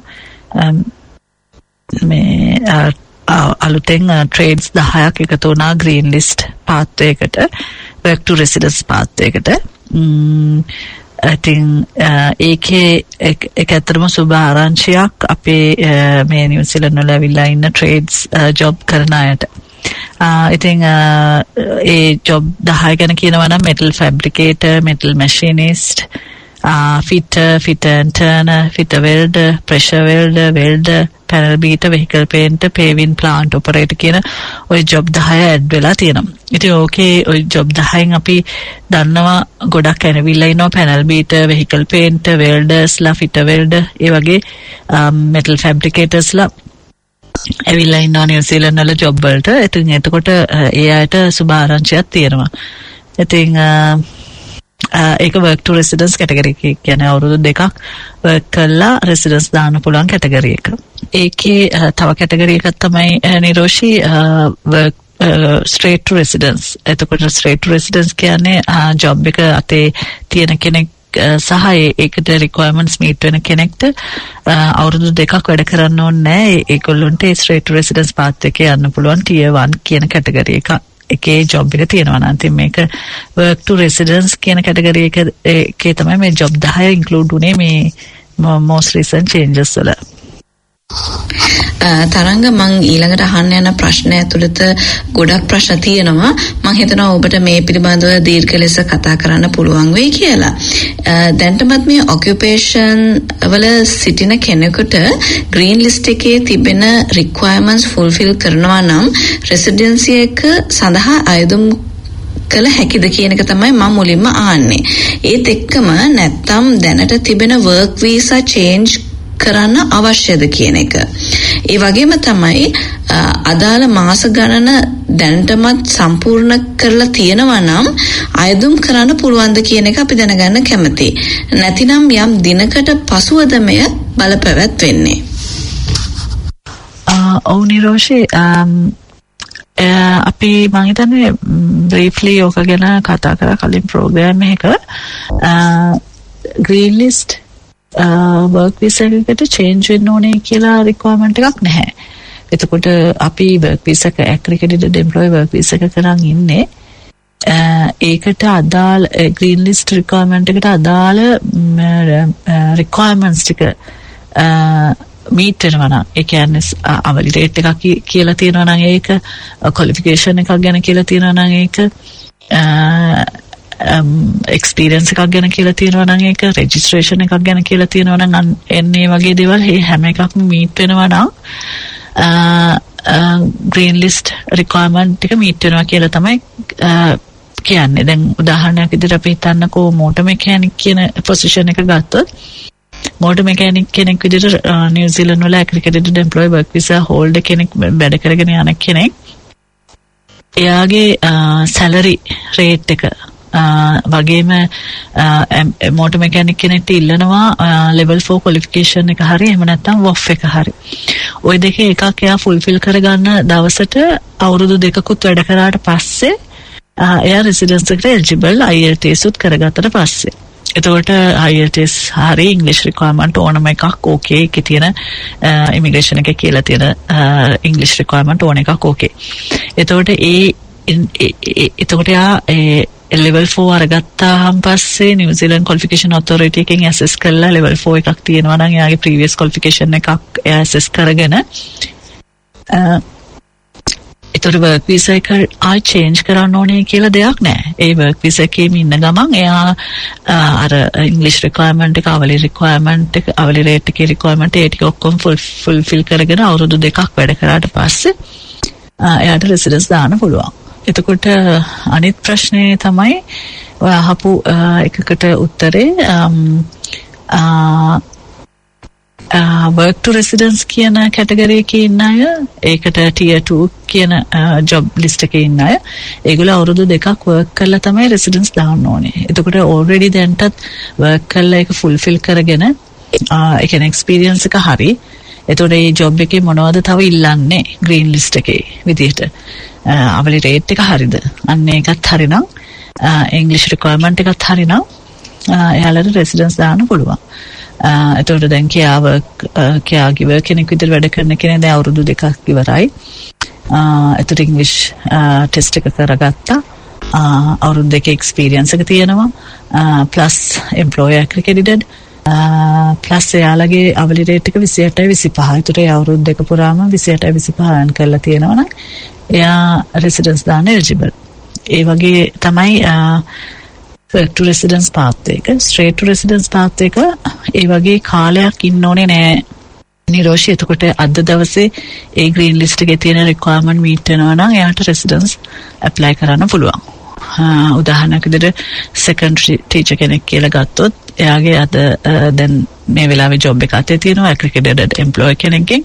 මේ අලුතෙන් ට්‍රේඩ්ස් දහයක් එකතු වුණා ග්‍රීන් ලිස්ට් පාත්වයකට, work to residence පාත්වයකට. ඉතින් ඒකේ එක ඇත්තටම සුබ ආරංචියක් අපේ මේ නිව්සීලන්ත වල ඇවිල්ලා ඉන්න ට්‍රේඩ්ස් ජොබ් කරන අයට. ඉතින් ඒ ජොබ් දහය ගැන කියනවා නම් metal fabricator, metal machinist, Uh, fitter, fitter and turner, fitter welder, pressure welder, welder, panel beater, vehicle painter, paving plant operator කියන ওই job දහය ඇඩ් වෙලා තියෙනවා. ඉතින් ඕකේ ওই job දහයෙන් අපි දන්නවා ගොඩක් ඇනවිල්ලා ඉන්නවා panel beater, vehicle painter, welders ලා, fitter welder, ඒ වගේ metal fabricators ලා ඇවිල්ලා ඉන්නවා නිව්සීලන්ත වල job වලට. ඉතින් එතකොට ඒ අයට සුබ ආරංචියක් තියෙනවා. ඉතින් ඒක work to residence category එක කියන්නේ අවුරුදු දෙකක් work කරලා residence දාන්න පුළුවන් category එක. ඒකේ තව category එකක් තමයි නිරෝෂි work straight to residence. එතකොට straight to residence කියන්නේ job එක අතේ තියෙන කෙනෙක් සහ ඒකට requirements meet වෙන කෙනෙක්ට අවුරුදු දෙකක් වැඩ කරන්න ඕනේ නැහැ. ඒගොල්ලන්ට straight to residence path එකේ යන්න පුළුවන් tier one කියන category එක. එකේ job එක තියෙනවා නම් ඉතින් මේක work to residence කියන category එක එකේ තමයි මේ job දහය include උනේ මේ most recent changes වල. තරංග, මං ඊළඟට අහන්න යන ප්‍රශ්න ඇතුළත ගොඩක් ප්‍රශ්න තියෙනවා. මං හිතනවා ඔබට මේ පිළිබඳව දීර්ඝ ලෙස කතා කරන්න පුළුවන් වෙයි කියලා. දැන්ටමත් මේ ඔකියුපේෂන් වල සිටින කෙනෙකුට ග්‍රීන් ලිස්ට් එකේ තිබෙන requirements fulfill කරනවා නම් රෙසිඩෙන්සි එක සඳහා අයදුම් කළ හැකිද කියන එක තමයි මම මුලින්ම අහන්නේ. ඒත් එක්කම නැත්තම් දැනට තිබෙන work visa change කරන්න අවශ්‍යද කියන එක. ඒ වගේම තමයි අදාළ මාස ගණන දැනටමත් සම්පූර්ණ කරලා තියෙනවා නම් අයදුම් කරන්න පුළුවන්ද කියන එක අපි දැනගන්න කැමතියි. නැතිනම් යම් දිනකට පසුවද මෙය බලපැවැත්වෙන්නේ. ඔව් නිරෝෂි, අපි මම හිතන්නේ briefly ඕක ගැන කතා කරා කලින් program එකක. green list work visa එකට change වෙන්න ඕනේ කියලා requirement එකක් නැහැ. එතකොට අපි work visa එක accredited employee work visa එක කරන් ඉන්නේ. ඒකට අදාළ green list requirement එකට අදාළ requirements ටික meet වෙනවා නම්, ඒ කියන්නේ hourly rate එකක් කියලා තියෙනවා නම්, ඒක qualification එකක් ගැන කියලා තියෙනවා නම්, ඒක um experience එකක් ගැන කියලා තියෙනවා නම්, ඒක registration එකක් ගැන කියලා තියෙනවා නම්, එන්නේ වගේ දේවල් මේ හැම එකක්ම meet වෙනවා නම් green list requirement එක meet වෙනවා කියලා තමයි කියන්නේ. දැන් උදාහරණයක් විදිහට අපි හිතන්නකෝ motor mechanic කියන position එක ගත්තොත්, motor mechanic කෙනෙක් විදිහට නිව්සීලන්ත වල accredited employee work visa holder කෙනෙක් වැඩ කරගෙන යන කෙනෙක්, එයාගේ salary rate එක වගේම motor mechanic කෙනෙක්ට ඉල්ලනවා level four qualification එක හරි, එහෙම නැත්නම් W O F එක හරි. ওই දෙකේ එකක් එයා fulfill කරගන්න දවසට අවුරුදු දෙකකුත් වැඩ කරාට පස්සේ එයා residence එකට eligible I E L T S උත් කරගත්තට පස්සේ. එතකොට I E L T S හරි ඉංග්‍රීසි රික්වයර්මන්ට් ඕනම එකක් ඕකේ. ඒකේ තියෙන ඉමිග්‍රේෂන් එකේ කියලා තියෙන ඉංග්‍රීසි රික්වයර්මන්ට් ඕන එකක් ඕකේ. එතකොට ඒ එතකොට යා ඒ level four අරගත්තාන් පස්සේ නිව්සීලන්ත qualification authority එකෙන් assess කරලා level four එකක් තියෙනවා නම් එයාගේ previous qualification එකක් එයා assess කරගෙන ඒතර work visa එක ආයි change කරන්න ඕනේ කියලා දෙයක් නැහැ. ඒ work visa එකේම ඉන්න ගමන් එයා අර English requirement එක, අවලි requirement එක, අවලි rate එකේ requirement ඒ ටික ඔක්කොම fulfill කරගෙන අවුරුදු දෙකක් වැඩ කරාට පස්සේ එයාට residence දාන්න පුළුවන්. එතකොට අනිත් ප්‍රශ්නේ තමයි ඔය අහපු එකකට උත්තරේ work to residence කියන කැටගරි එකේ ඉන්න අය, ඒකට tier two කියන job list එකේ ඉන්න අය, ඒගොල්ලෝ අවුරුදු දෙකක් work කරලා තමයි residence දාන්න ඕනේ. එතකොට already දැන්ටත් work කරලා ඒක fulfill කරගෙන ඒ කියන්නේ experience එක හරි. එතකොට මේ job එකේ මොනවද තව ඉල්ලන්නේ green list එකේ විදිහට අවලි rate එක හරිද? අන්න ඒකත් හරිනම් English requirement එකත් හරිනම් එයාලට residence දාන්න පුළුවන්. එතකොට දැන් කියා work කියා giver කෙනෙක් විතර වැඩ කරන කෙනෙක් දැන් අවුරුදු දෙකක් ඉවරයි. එතකොට English test එක කරගත්තා. අවුරුදු දෙකේ experience එක තියෙනවා. plus employer accredited. plus එයාලගේ අවලි rate එක twenty-eight twenty-five. ඒතර ඒ අවුරුදු දෙක පුරාම twenty-eight twenty-five earn කරලා තියෙනවා නම් එයා residence දාන්න eligible. ඒ වගේ තමයි work to residence path එක. straight to residence path එක ඒ වගේ කාලයක් ඉන්න ඕනේ නෑ නිරෝෂි. එතකොට අද දවසේ ඒ green list එකේ තියෙන requirement meet වෙනවා නම් එයාට residence apply කරන්න පුළුවන්. උදාහරණයක් විදිහට secondary teacher කෙනෙක් කියලා ගත්තොත් එයාගේ අද දැන් මේ වෙලාවේ job එක අතේ තියෙනවා accredited employee කෙනෙක්ගෙන්.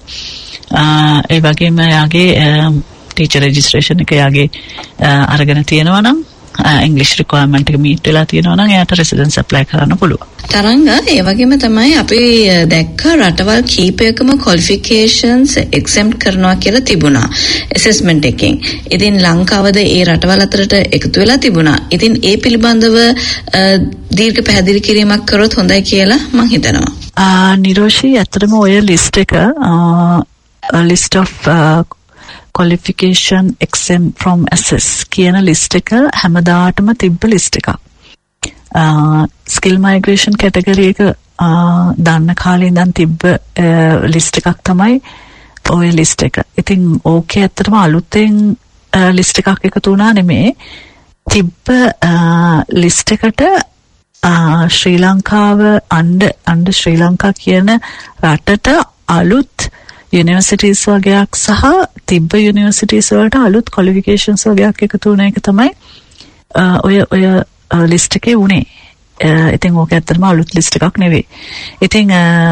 ඒ වගේම එයාගේ teacher registration එක එයාගේ අරගෙන තියෙනවා නම් English requirement එක meet වෙලා තියෙනවා නම් එයාට residence apply කරන්න පුළුවන්. තරංග ඒ වගේම තමයි අපි දැක්ක රටවල් කීපයකම qualifications exempt කරනවා කියලා තිබුණා assessment එකෙන්. ඉතින් ලංකාවද ඒ රටවල් අතරට එකතු වෙලා තිබුණා. ඉතින් ඒ පිළිබඳව දීර්ඝ පැහැදිලි කිරීමක් කරොත් හොඳයි කියලා මම හිතනවා. ආ නිරෝෂි අතරම ඔය list එක list of uh, qualification exempt from assess කියන list එක හැමදාටම තිබ්බ list එකක්. skill migration category එක දාන්න කාලේ ඉඳන් තිබ්බ list එකක් තමයි ඔය list එක. ඉතින් ඕකේ ඇත්තටම අලුතෙන් list එකක් එකතු වුණා නෙමෙයි. තිබ්බ list එකට ශ්‍රී ලංකාව under under ශ්‍රී ලංකා කියන රටට අලුත් universities වගේක් සහ තිබ්බ universities වලට අලුත් qualifications වගේක් එකතු වුණ එක තමයි ඔය ඔය list එකේ උනේ. ඉතින් ඕක ඇත්තටම අලුත් list එකක් නෙවෙයි. ඉතින්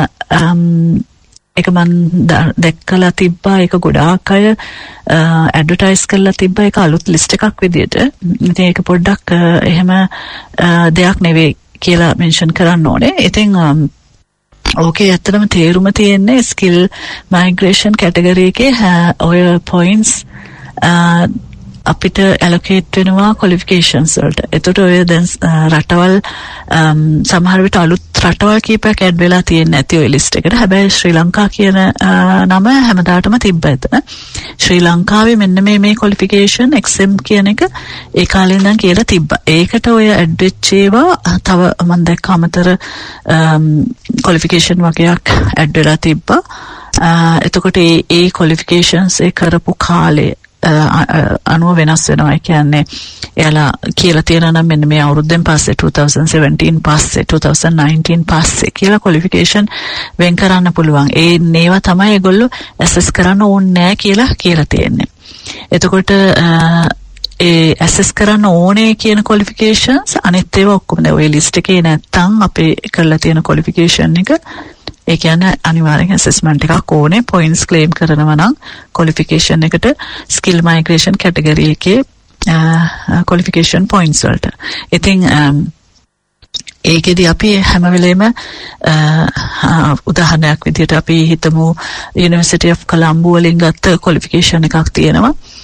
ඒක මම දැක්කලා තිබ්බා, ඒක ගොඩාක් අය ඇඩ්වර්ටයිස් කරලා තිබ්බා, ඒක අලුත් list එකක් විදියට. ඉතින් ඒක පොඩ්ඩක් එහෙම දෙයක් නෙවෙයි කියලා මෙන්ෂන් කරන්න ඕනේ. ඉතින් ඕකේ ඇත්තටම තේරුම තියෙන්නේ skill migration category එකේ ඔය points අපිට allocate වෙනවා qualifications වලට. ඒකට ඔය දැන් රටවල් සමහර විට අලුත් රටවල් කීපයක් ඇඩ් වෙලා තියෙන්නේ නැති ඔය list එකට. හැබැයි ශ්‍රී ලංකා කියන නම හැමදාටම තිබ්බා එතන. ශ්‍රී ලංකාවේ මෙන්න මේ මේ qualification exempt කියන එක ඒ කාලේ ඉඳන් කියලා තිබ්බා. ඒකට ඔය ඇඩ් වෙච්ච ඒවා තව මම දැක්ක අමතර qualification වගේක් ඇඩ් වෙලා තිබ්බා. එතකොට ඒ ඒ qualifications ඒ කරපු කාලේ අනුව වෙනස් වෙනවා. ඒ කියන්නේ එයාලා කියලා තියෙනවා නම් මෙන්න මේ අවුරුද්දෙන් පස්සේ twenty seventeen පස්සේ twenty nineteen පස්සේ කියලා qualification වෙන් කරන්න පුළුවන්. ඒ නේවා තමයි ඒගොල්ලෝ assess කරන්න ඕනේ නැහැ කියලා කියලා තියෙන්නේ. එතකොට ඒ assess කරන්න ඕනේ කියන qualifications අනිත් ඒවා ඔක්කොම දැන් ඔය list එකේ නැත්තම් අපේ කරලා තියෙන qualification එක ඒ කියන්නේ අනිවාර්යෙන් assessment එකක් ඕනේ. points claim කරනවා නම් qualification එකට skill migration category එකේ qualification points වලට. ඉතින් ඒකෙදි අපි හැම වෙලේම උදාහරණයක් විදිහට අපි හිතමු University of Colombo වලින් ගත්ත qualification එකක් තියෙනවා.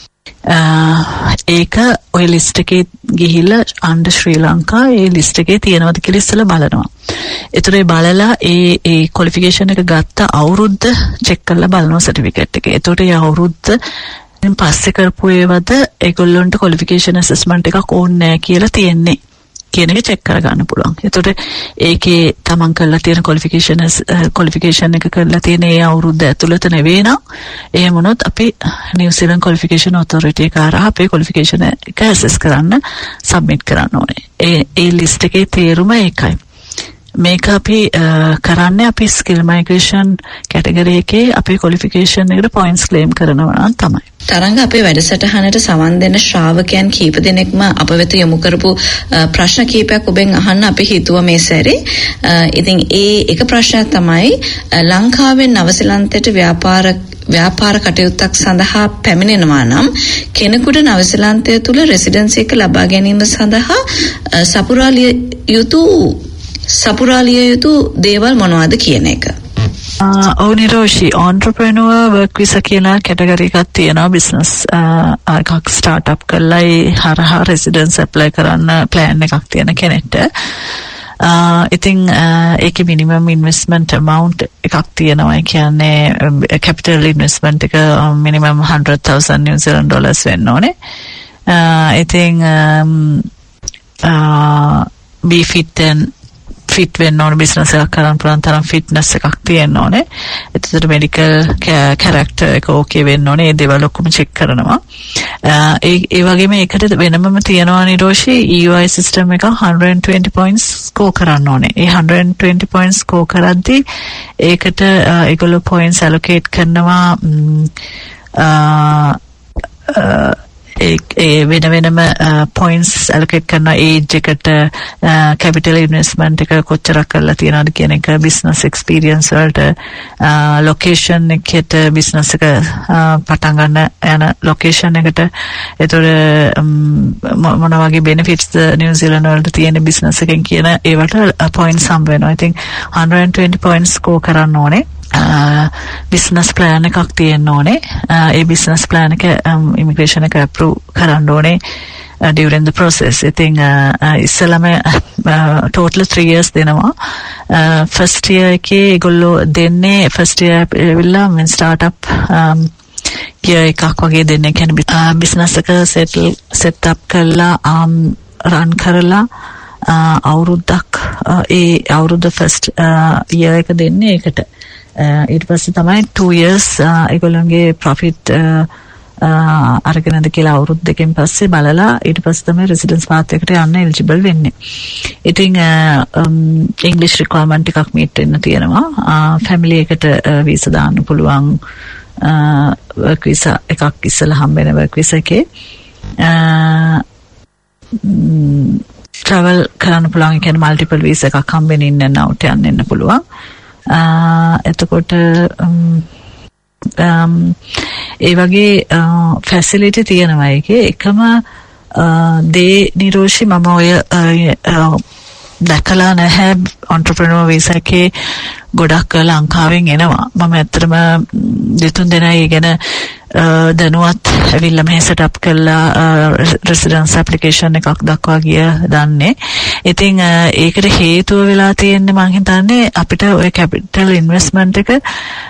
ඒක ඔය ලිස්ට් එකේ ගිහිල්ලා අnder ශ්‍රී ලංකා ඒ ලිස්ට් එකේ තියෙනවද කියලා ඉස්සෙල්ලා බලනවා. ඒතර ඒ බලලා ඒ ඒ ක්වොලිෆිකේෂන් එක ගත්ත අවුරුද්ද චෙක් කරලා බලනවා සර්ටිෆිකේට් එක. ඒතකොට ඒ අවුරුද්ද ඉතින් පස්සේ කරපු ඒවද ඒගොල්ලන්ට ක්වොලිෆිකේෂන් ඇසස්මන්ට් එකක් ඕනේ නැහැ කියලා තියෙන්නේ. කියන එක චෙක් කරගන්න පුළුවන්. ඒතකොට ඒකේ තමන් කරලා තියෙන ක්වොලිෆිකේෂන් ක්වොලිෆිකේෂන් එක කරලා තියෙන ඒ අවුරුද්ද ඇතුළත නෙවෙයි නම් එහෙම වුණොත් අපි නිව්සීලන්ත ක්වොලිෆිකේෂන් ඔතොරිටි එක හරහා අපේ ක්වොලිෆිකේෂන් එක ඇසස් කරන්න සබ්මිට් කරන්න ඕනේ. ඒ ඒ ලිස්ට් එකේ තේරුම ඒකයි. මේක අපි කරන්නේ අපි ස්කිල් මයිග්‍රේෂන් කැටගරි එකේ අපේ ක්වොලිෆිකේෂන් එකට පොයින්ට්ස් ක්ලේම් කරනවා නම් තමයි. තරංග අපේ වැඩසටහනට සවන් දෙන ශ්‍රාවකයන් කීප දෙනෙක්ම අප වෙත යොමු කරපු ප්‍රශ්න කීපයක් ඔබෙන් අහන්න අපි හිතුවා මේ සැරේ. ඉතින් ඒ එක ප්‍රශ්නයක් තමයි ලංකාවෙන් නවසීලන්තයට ව්‍යාපාර ව්‍යාපාර කටයුත්තක් සඳහා පැමිණෙනවා නම් කෙනෙකුට නවසීලන්තය තුල රෙසිඩන්සි එක ලබා ගැනීම සඳහා සපුරාලිය යුතු සපුරාලිය යුතු දේවල් මොනවද කියන එක. ඔව් නිරෝෂි entrepreneur work visa කියන කැටගරි එකක් තියෙනවා බිස්නස් එකක් ස්ටාර්ට් අප් කරලා ඒ හරහා රෙසිඩන්ස් ඇප්ලයි කරන්න ප්ලෑන් එකක් තියෙන කෙනෙක්ට ඉතින් ඒකේ මිනිමම් ඉන්වෙස්ට්මන්ට් amount එකක් තියෙනවා. ඒ කියන්නේ කැපිටල් ඉන්වෙස්ට්මන්ට් එක minimum one hundred thousand New Zealand dollars වෙන්න ඕනේ. ඉතින් be fit and fit වෙන්න ඕනේ බිස්නස් එකක් කරන්න පුළුවන් තරම් ෆිට්නස් එකක් තියෙන්න ඕනේ. ඒතර මෙඩිකල් කැරක්ටර් එක ඕකේ වෙන්න ඕනේ. ඒ දේවල් ඔක්කොම චෙක් කරනවා. ඒ ඒ වගේම ඒකට වෙනමම තියෙනවා නිරෝෂි E Y සිස්ටම් එක one hundred twenty points score කරන්න ඕනේ. ඒ one hundred twenty points score කරද්දී ඒකට ඒගොල්ලෝ points allocate කරනවා ඒ වෙන වෙනම points allocate කරන age එකට capital investment එක කොච්චරක් කරලා තියනවද කියන එක business experience වලට location එකට business එක පටන් ගන්න යන location එකට ඒතකොට මොන වගේ benefits New Zealand වලට තියෙන business එකෙන් කියන ඒවට points හම්බ වෙනවා. I think one hundred twenty points score කරන්න ඕනේ. බිස්නස් ප්ලෑන් එකක් තියෙන්න ඕනේ. ඒ බිස්නස් ප්ලෑන් එක ඉමිග්‍රේෂන් එක අප්‍රූව් කරන්න ඕනේ during the process. ඉතින් ඉස්සෙල්ලාම total three years දෙනවා. first year එකේ ඒගොල්ලෝ දෙන්නේ first year ඇවිල්ලා men startup year එකක් වගේ දෙන්නේ. කියන්නේ බිස්නස් එක settle set up කරලා run කරලා අවුරුද්දක් ඒ අවුරුද්ද first year එක දෙන්නේ ඒකට. ඊට පස්සේ තමයි two years ඒගොල්ලන්ගේ profit අරගෙනද කියලා අවුරුදු දෙකකින් පස්සේ බලලා ඊට පස්සේ තමයි residence path එකට යන්න eligible වෙන්නේ. ඉතින් English requirement එකක් meet වෙන්න තියෙනවා. family එකට visa දාන්න පුළුවන් work visa එකක් ඉස්සලා හම්බ වෙන work visa එකේ travel කරන්න පුළුවන්. ඒ කියන්නේ multiple visa එකක් හම්බෙන්න in and out යන්න එන්න පුළුවන්. එතකොට ඒ වගේ ෆැසිලිටි තියෙනවා. ඒකේ එකම දේ නිරෝෂි මම ඔය දැකලා නැහැ entrepreneur visa එකේ ගොඩක් ලංකාවෙන් එනවා. මම ඇත්තටම දෙතුන් දෙනා ඒ ගැන දැනුවත් ඇවිල්ලා මෙහෙ set up කරලා residence application එකක් දක්වා ගිය දන්නේ. ඉතින් ඒකට හේතුව වෙලා තියෙන්නේ මම හිතන්නේ අපිට ඔය capital investment එක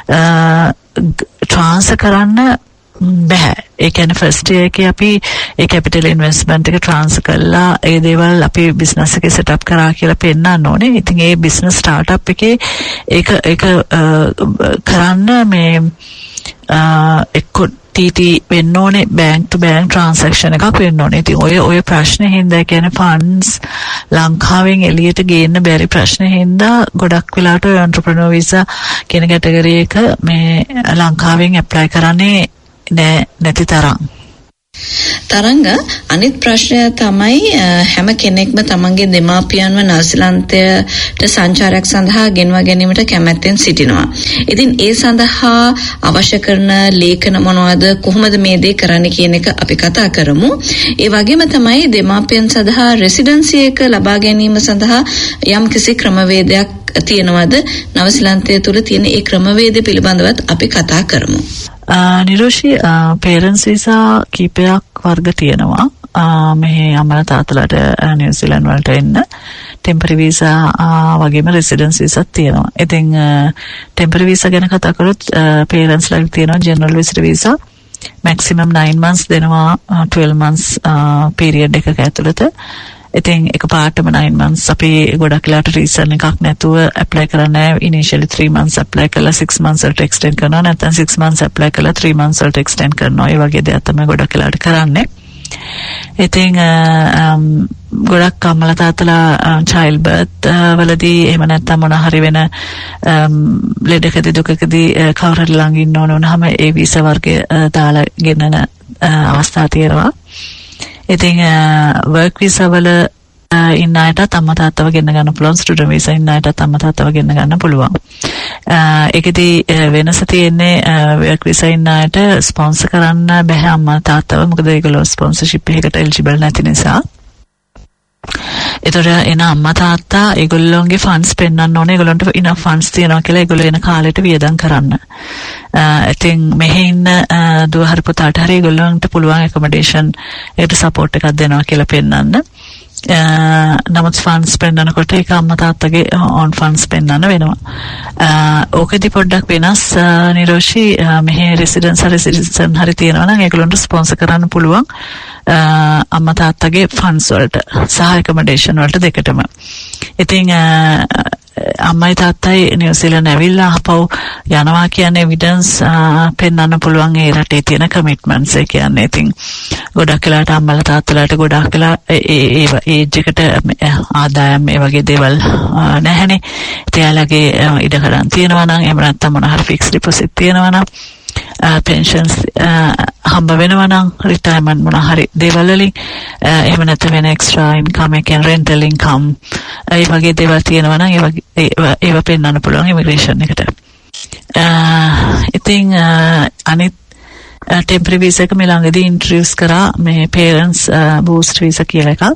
transfer කරන්න බෑ. ඒ කියන්නේ first year එකේ අපි ඒ capital investment එක transfer කරලා ඒ දේවල් අපි business එකේ set up කරා කියලා පෙන්නන්න ඕනේ. ඉතින් ඒ business startup එකේ ඒක ඒක කරන්න මේ එක්ක T T වෙන්න ඕනේ, bank to bank transaction එකක් වෙන්න ඕනේ. ඉතින් ඔය ඔය ප්‍රශ්නේ හින්දා කියන්නේ funds ලංකාවෙන් එළියට ගේන්න බැරි ප්‍රශ්නේ හින්දා ගොඩක් වෙලාවට ඔය entrepreneur visa කියන කැටගරි එක මේ ලංකාවෙන් apply කරන්නේ නෑ නැති තරම්. තරංග අනිත් ප්‍රශ්නය තමයි හැම කෙනෙක්ම තමන්ගේ දෙමාපියන්ව නවසීලන්තයට සංචාරයක් සඳහා ගෙන්වා ගැනීමට කැමැත්තෙන් සිටිනවා. ඉතින් ඒ සඳහා අවශ්‍ය කරන ලේඛන මොනවද, කොහොමද මේ දේ කරන්න කියන එක අපි කතා කරමු. ඒ වගේම තමයි දෙමාපියන් සඳහා රෙසිඩන්සි එක ලබා ගැනීම සඳහා යම් කිසි ක්‍රමවේදයක් තියෙනවද? නවසීලන්තය තුල තියෙන ඒ ක්‍රමවේද පිළිබඳවත් අපි කතා කරමු. නිරෝෂි පේරන්ට්ස් වීසා කීපයක් වර්ග තියෙනවා. මෙහි අම්මලා තාත්තලාට නිව්සීලන්ත වලට එන්න ටෙම්පරරි වීසා වගේම රෙසිඩන්ස් වීසාත් තියෙනවා. ඉතින් ටෙම්පරරි වීසා ගැන කතා කරොත් පේරන්ට්ස් ලාට තියෙනවා general visitor visa maximum nine months දෙනවා twelve months period එකක ඇතුළත. ඉතින් එකපාරටම nine months අපි ගොඩක් වෙලාට රීසන් එකක් නැතුව apply කරන්නේ initially three months apply කරලා six months වලට extend කරනවා නැත්නම් six months apply කරලා three months වලට extend කරනවා. ඒ වගේ දේවල් තමයි ගොඩක් වෙලාට කරන්නේ. ඉතින් ගොඩක් අම්මලා තාත්තලා child birth වලදී එහෙම නැත්නම් මොන හරි වෙන ලෙඩකදී දුකකදී කවුරු හරි ළඟ ඉන්න ඕන වුණාම ඒ වීසා වර්ගය දාලා ගෙනන අවස්ථා තියෙනවා. ඉතින් work visa වල ඉන්න අයටත් අම්මා තාත්තව ගෙන්න ගන්න පුළුවන්. ස්ටුඩන්ට් වීසා ඉන්න අයටත් අම්මා තාත්තව ගෙන්න ගන්න පුළුවන්. ඒකෙදී වෙනස තියෙන්නේ work visa ඉන්න අයට ස්පොන්සර් කරන්න බෑ අම්මා තාත්තව. මොකද ඒගොල්ලෝ ස්පොන්සර්ෂිප් එකකට එලිජිබල් නැති නිසා. ඒතර එන අම්මා තාත්තා ඒගොල්ලෝගේ ෆන්ඩ්ස් පෙන්වන්න ඕනේ. ඒගොල්ලන්ට ඉනෆ් ෆන්ඩ්ස් තියෙනවා කියලා ඒගොල්ලෝ එන කාලෙට වියදම් කරන්න. ඉතින් මෙහි ඉන්න දුව හරි පුතාට හරි ඒගොල්ලන්ට පුළුවන් ඇකොමඩේෂන් ඒකට සපෝට් එකක් දෙනවා කියලා පෙන්වන්න. නමුත් ෆන්ඩ්ස් පෙන්වනකොට ඒක අම්මා තාත්තගේ ඔන් ෆන්ඩ්ස් පෙන්වන්න වෙනවා. ඕකෙදි පොඩ්ඩක් වෙනස් නිරෝෂි මෙහි රෙසිඩන්ස් හරි සිටිසන් හරි තියෙනවා නම් ඒගොල්ලන්ට ස්පොන්සර් කරන්න පුළුවන් අම්මා තාත්තගේ ෆන්ඩ්ස් වලට සහ ඇකොමඩේෂන් වලට දෙකටම. ඉතින් අම්මයි තාත්තයි නිව්සීලන්ත ඇවිල්ලා ආපහු යනවා කියන්නේ එවිඩන්ස් පෙන්වන්න පුළුවන් ඒ රටේ තියෙන කමිට්මන්ට්ස් ඒ කියන්නේ. ඉතින් ගොඩක් වෙලාට අම්මලා තාත්තලාට ගොඩක් වෙලා ඒ ඒ ඒජ් එකට ආදායම් මේ වගේ දේවල් නැහැනේ. එයාලගේ ඉඩකඩම් තියෙනවා නම් එහෙම නැත්නම් මොන හරි ෆික්ස් ඩිපොසිට් තියෙනවා නම් pensions හම්බ වෙනවා නම් රිටයර්මන්ට් මොන හරි දේවල් වලින් එහෙම නැත්නම් වෙන extra income එක කියන්නේ rental income ඒ වගේ දේවල් තියෙනවා නම් ඒ වගේ ඒව පෙන්වන්න පුළුවන් immigration එකට. ඉතින් අනිත් temporary visa එක මේ ළඟදී introduce කරා මේ parents boost visa කියලා එකක්.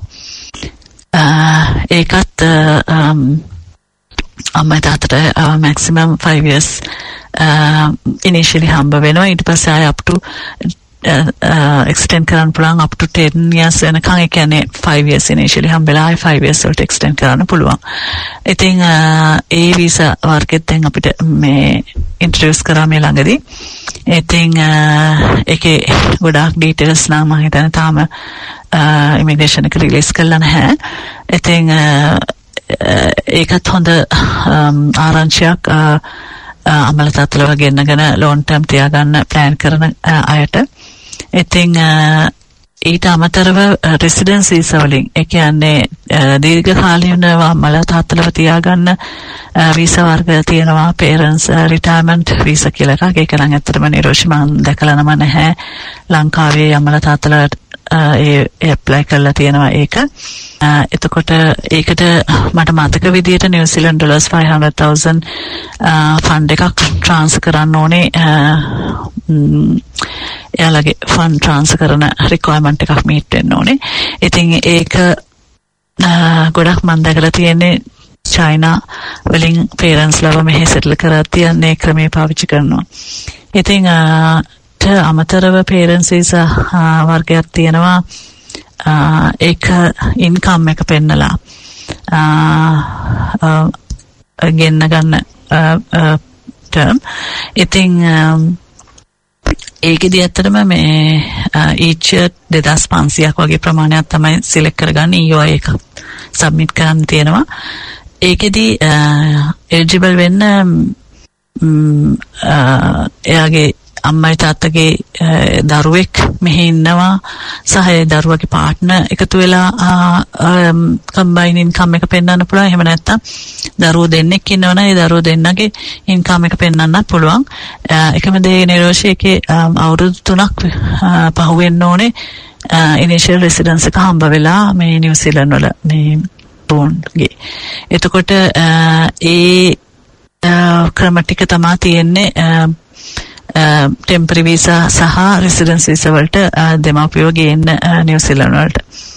ඒකත් අම්මා තාත්තට maximum five years initially හම්බ වෙනවා. ඊට පස්සේ ආය up to extend කරන්න පුළුවන් up to ten years වෙනකන්. ඒ කියන්නේ five years initially හම්බෙලා ආය five years වලට extend කරන්න පුළුවන්. ඉතින් ඒ වීසා වර්ගෙත් දැන් අපිට මේ introduce කරා මේ ළඟදී. ඉතින් ඒකේ ගොඩාක් details නම් මම හිතන්නේ තාම immigration එක release කරලා නැහැ. ඉතින් ඒකත් හොඳ ආරංචියක් අම්මලා තාත්තලා ගෙන්නගෙන long term තියාගන්න plan කරන අයට. ඉතින් ඊට අමතරව residence visa වලින් ඒ කියන්නේ දීර්ඝකාලීනව අම්මලා තාත්තලා තියාගන්න වීසා වර්ග තියෙනවා. parents retirement visa කියලා එකක්. ඒක නම් ඇත්තටම නිරෝෂි මම දැකලා නම නැහැ ලංකාවේ අම්මලා තාත්තලා ඒ apply කරලා තියෙනවා ඒක. එතකොට ඒකට මට මතක විදියට New Zealand dollars five hundred thousand fund එකක් ට්‍රාන්ස්ෆර් කරන්න ඕනේ. එයාලගේ ෆන්ඩ් ට්‍රාන්ස්ෆර් කරන රික්වයර්මන්ට් එකක් මීට් වෙන්න ඕනේ. ඉතින් ඒක ගොඩක් මම දැකලා තියෙන්නේ චයිනා වලින් parents ලව මෙහෙ සෙටල් කරලා තියන්නේ ක්‍රමේ පාවිච්චි කරනවා. ඉතින් අමතරව parents visa වර්ගයක් තියෙනවා. ඒක ඉන්කම් එක පෙන්නලා ගෙන්න ගන්න ටර්ම්. ඉතින් ඒකෙදි ඇත්තටම මේ each year දෙදාස් පන්සියයක් වගේ ප්‍රමාණයක් තමයි සිලෙක්ට් කරගන්න E O I එක සබ්මිට් කරන්න තියෙනවා. ඒකෙදි එලිජිබල් වෙන්න එයාගේ අම්මයි තාත්තගේ දරුවෙක් මෙහි ඉන්නවා සහ ඒ දරුවගේ පාර්ට්නර් එකතු වෙලා කම්බයින් ඉන්කම් එක පෙන්වන්න පුළුවන්. එහෙම නැත්නම් දරුවෝ දෙන්නෙක් ඉන්නවනේ ඒ දරුවෝ දෙන්නගේ ඉන්කම් එක පෙන්වන්නත් පුළුවන්. එකම දේ නිරෝෂයේ අවුරුදු තුනක් පහු වෙන්න ඕනේ ඉනිෂියල් රෙසිඩන්ස් එක හම්බ වෙලා මේ නිව්සීලන්ත වල මේ බෝන්ගේ. එතකොට ඒ ක්‍රම ටික තමයි තියෙන්නේ temporary visa සහ residence visa වලට දෙමාපියෝ ගේන්න නිව්සීලන්ත වලට.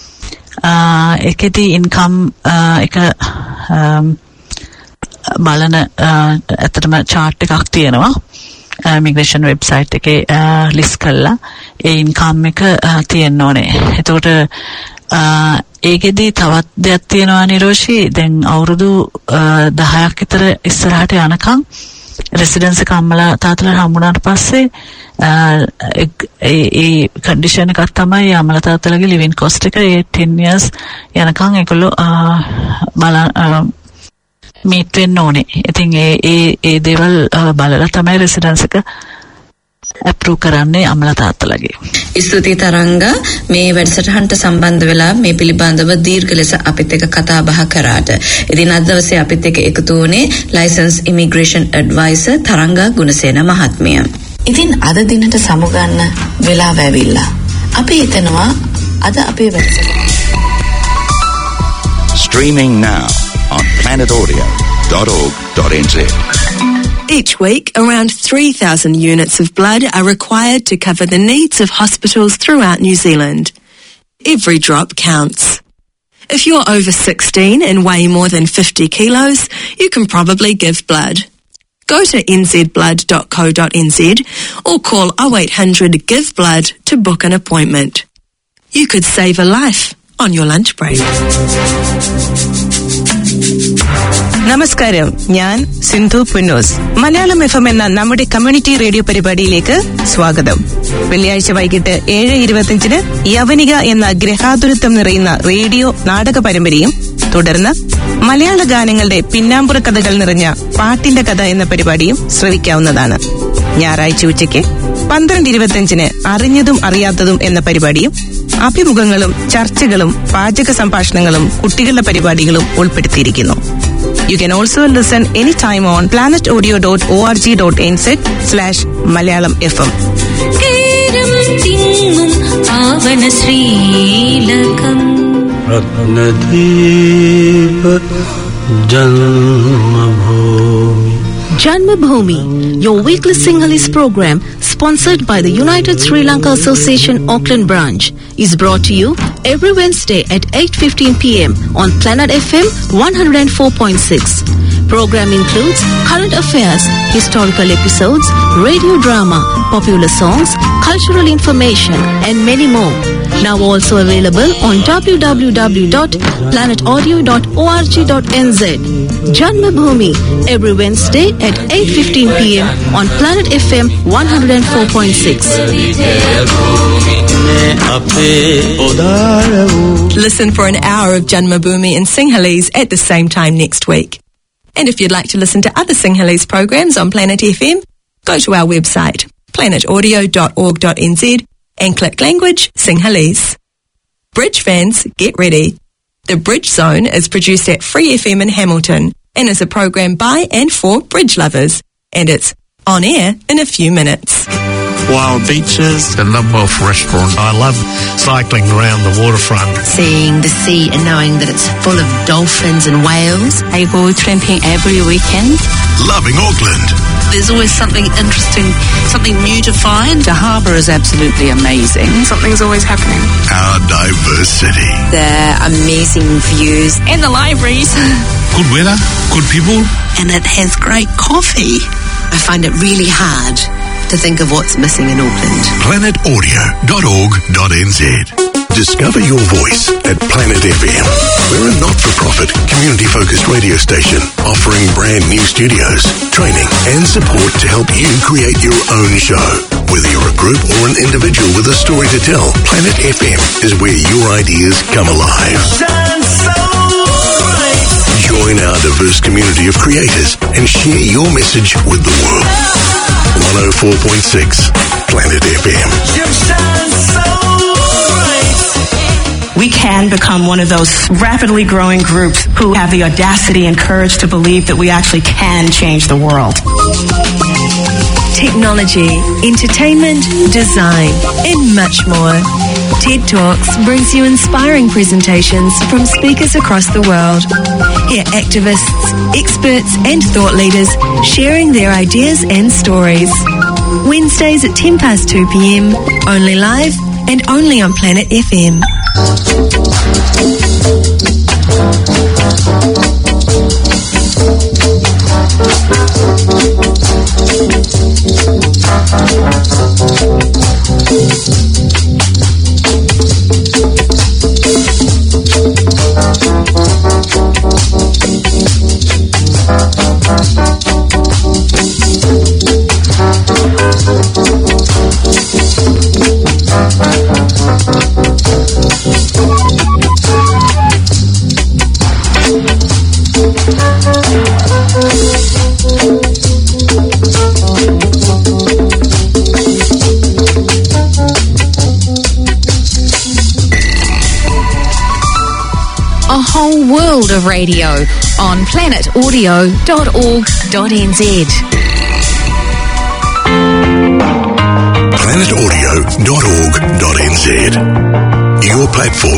ඒකෙදි income එක බලන ඇත්තටම chart එකක් තියෙනවා. ඉමිග්‍රේෂන් වෙබ්සයිට් එකේ ලිස්ට් කරලා ඒ ඉන්කම් එක තියෙන්න ඕනේ. එතකොට ඒකෙදි තවත් දෙයක් තියෙනවා නිරෝෂි. දැන් අවුරුදු දහයක් විතර ඉස්සරහට යනකම් රෙසිඩන්ස් එක අම්මලා තාත්තලා හම්බුනාට පස්සේ ඒ කන්ඩිෂන් එකක් තමයි අම්මලා තාත්තලාගේ ලිවින් කොස්ට් එක ඒ ten years යනකම් ඒගොල්ලෝ බල මීට් වෙන්න ඕනේ. ඉතින් ඒ ඒ ඒ දේවල් බලලා තමයි රෙසිඩන්ස් එක අප්‍රූව් කරන්නේ අම්මලා තාත්තලාගේ. ස්තුතියි තරංගා මේ වැඩසටහනට සම්බන්ධ වෙලා මේ පිළිබඳව දීර්ඝ ලෙස අපිත් එක්ක කතා බහ කරාට. ඉතින් අද දවසේ අපිත් එක්ක එකතු වුණේ licensed immigration adviser Tharanga Gunasena මහත්මිය. ඉතින් අද දිනට සමුගන්න වෙලාව ඇවිල්ලා. අපි හිතනවා අද අපේ වැඩසටහන streaming now on planet audio dot org dot n z. Each week, around three thousand units of blood are required to cover the needs of hospitals throughout New Zealand. Every drop counts. If you're over sixteen and weigh more than fifty kilos, you can probably give blood. Go to n z blood dot co dot n z or call oh eight hundred give blood to book an appointment. You could save a life on your lunch break. നമസ്കാരം, ഞാൻ സിന്ധു പുന്നൂസ്. മലയാളം എഫ് എം എന്ന നമ്മുടെ കമ്മ്യൂണിറ്റി റേഡിയോ പരിപാടിയിലേക്ക് സ്വാഗതം. വെള്ളിയാഴ്ച വൈകിട്ട് ഏഴ് ഇരുപത്തിയഞ്ചിന് യവനിക എന്ന ഗ്രഹാതുരത്വം നിറയുന്ന റേഡിയോ നാടക പരമ്പരയും തുടർന്ന് മലയാള ഗാനങ്ങളുടെ പിന്നാമ്പുറ കഥകൾ നിറഞ്ഞ പാട്ടിന്റെ കഥ എന്ന പരിപാടിയും ശ്രവിക്കാവുന്നതാണ്. ഞായറാഴ്ച ഉച്ചയ്ക്ക് പന്ത്രണ്ട് ഇരുപത്തിയഞ്ചിന് അറിഞ്ഞതും അറിയാത്തതും എന്ന പരിപാടിയും അഭിമുഖങ്ങളും ചർച്ചകളും പാചക സംഭാഷണങ്ങളും കുട്ടികളുടെ പരിപാടികളും ഉൾപ്പെടുത്തിയിരിക്കുന്നു. You can also listen anytime on planet audio dot org dot n z slash malayalam f m. Ratnadeep Janmabhoomi. Janmabhoomi, your weekly Sinhalese program sponsored by the United Sri Lanka Association Auckland branch, is brought to you every Wednesday at eight fifteen p m on Planet F M one oh four point six. Program includes current affairs, historical episodes, radio drama, popular songs, cultural information and many more. Now also available on w w w dot planet audio dot org dot n z. Janmabhoomi every Wednesday at eight fifteen p m on Planet F M one oh four point six. Listen for an hour of Janmabhoomi in Sinhalese at the same time next week. And if you'd like to listen to other Sinhalese programs on Planet F M, go to our website, planet audio dot org dot n z, and click Language Sinhalese. Bridge fans, get ready. The Bridge Zone is produced at Free F M in Hamilton and is a program by and for bridge lovers. And it's on air in a few minutes. Wild beaches, a number of restaurants. I love cycling around the waterfront. Seeing the sea and knowing that it's full of dolphins and whales. I go tramping every weekend. Loving Auckland. There's always something interesting, something new to find. The harbour is absolutely amazing. Something's always happening. Our diverse city. The amazing views. And the libraries. Good weather, good people. And it has great coffee. I find it really hard to think of what's missing in Auckland. planet audio dot org dot n z. Discover your voice at Planet F M. We're a not-for-profit, community-focused radio station offering brand new studios, training and support to help you create your own show. Whether you're a group or an individual with a story to tell, Planet F M is where your ideas come alive. Join our diverse community of creators and share your message with the world. one oh four point six Planet F M. We can become one of those rapidly growing groups who have the audacity and courage to believe that we actually can change the world. Technology, entertainment, design, and much more. TED Talks brings you inspiring presentations from speakers across the world. Hear activists, experts, and thought leaders sharing their ideas and stories. Wednesdays at ten past two p m, only live and only on Planet F M. a whole world of radio on planet audio dot org dot n z. planet audio dot org dot n z. Your platform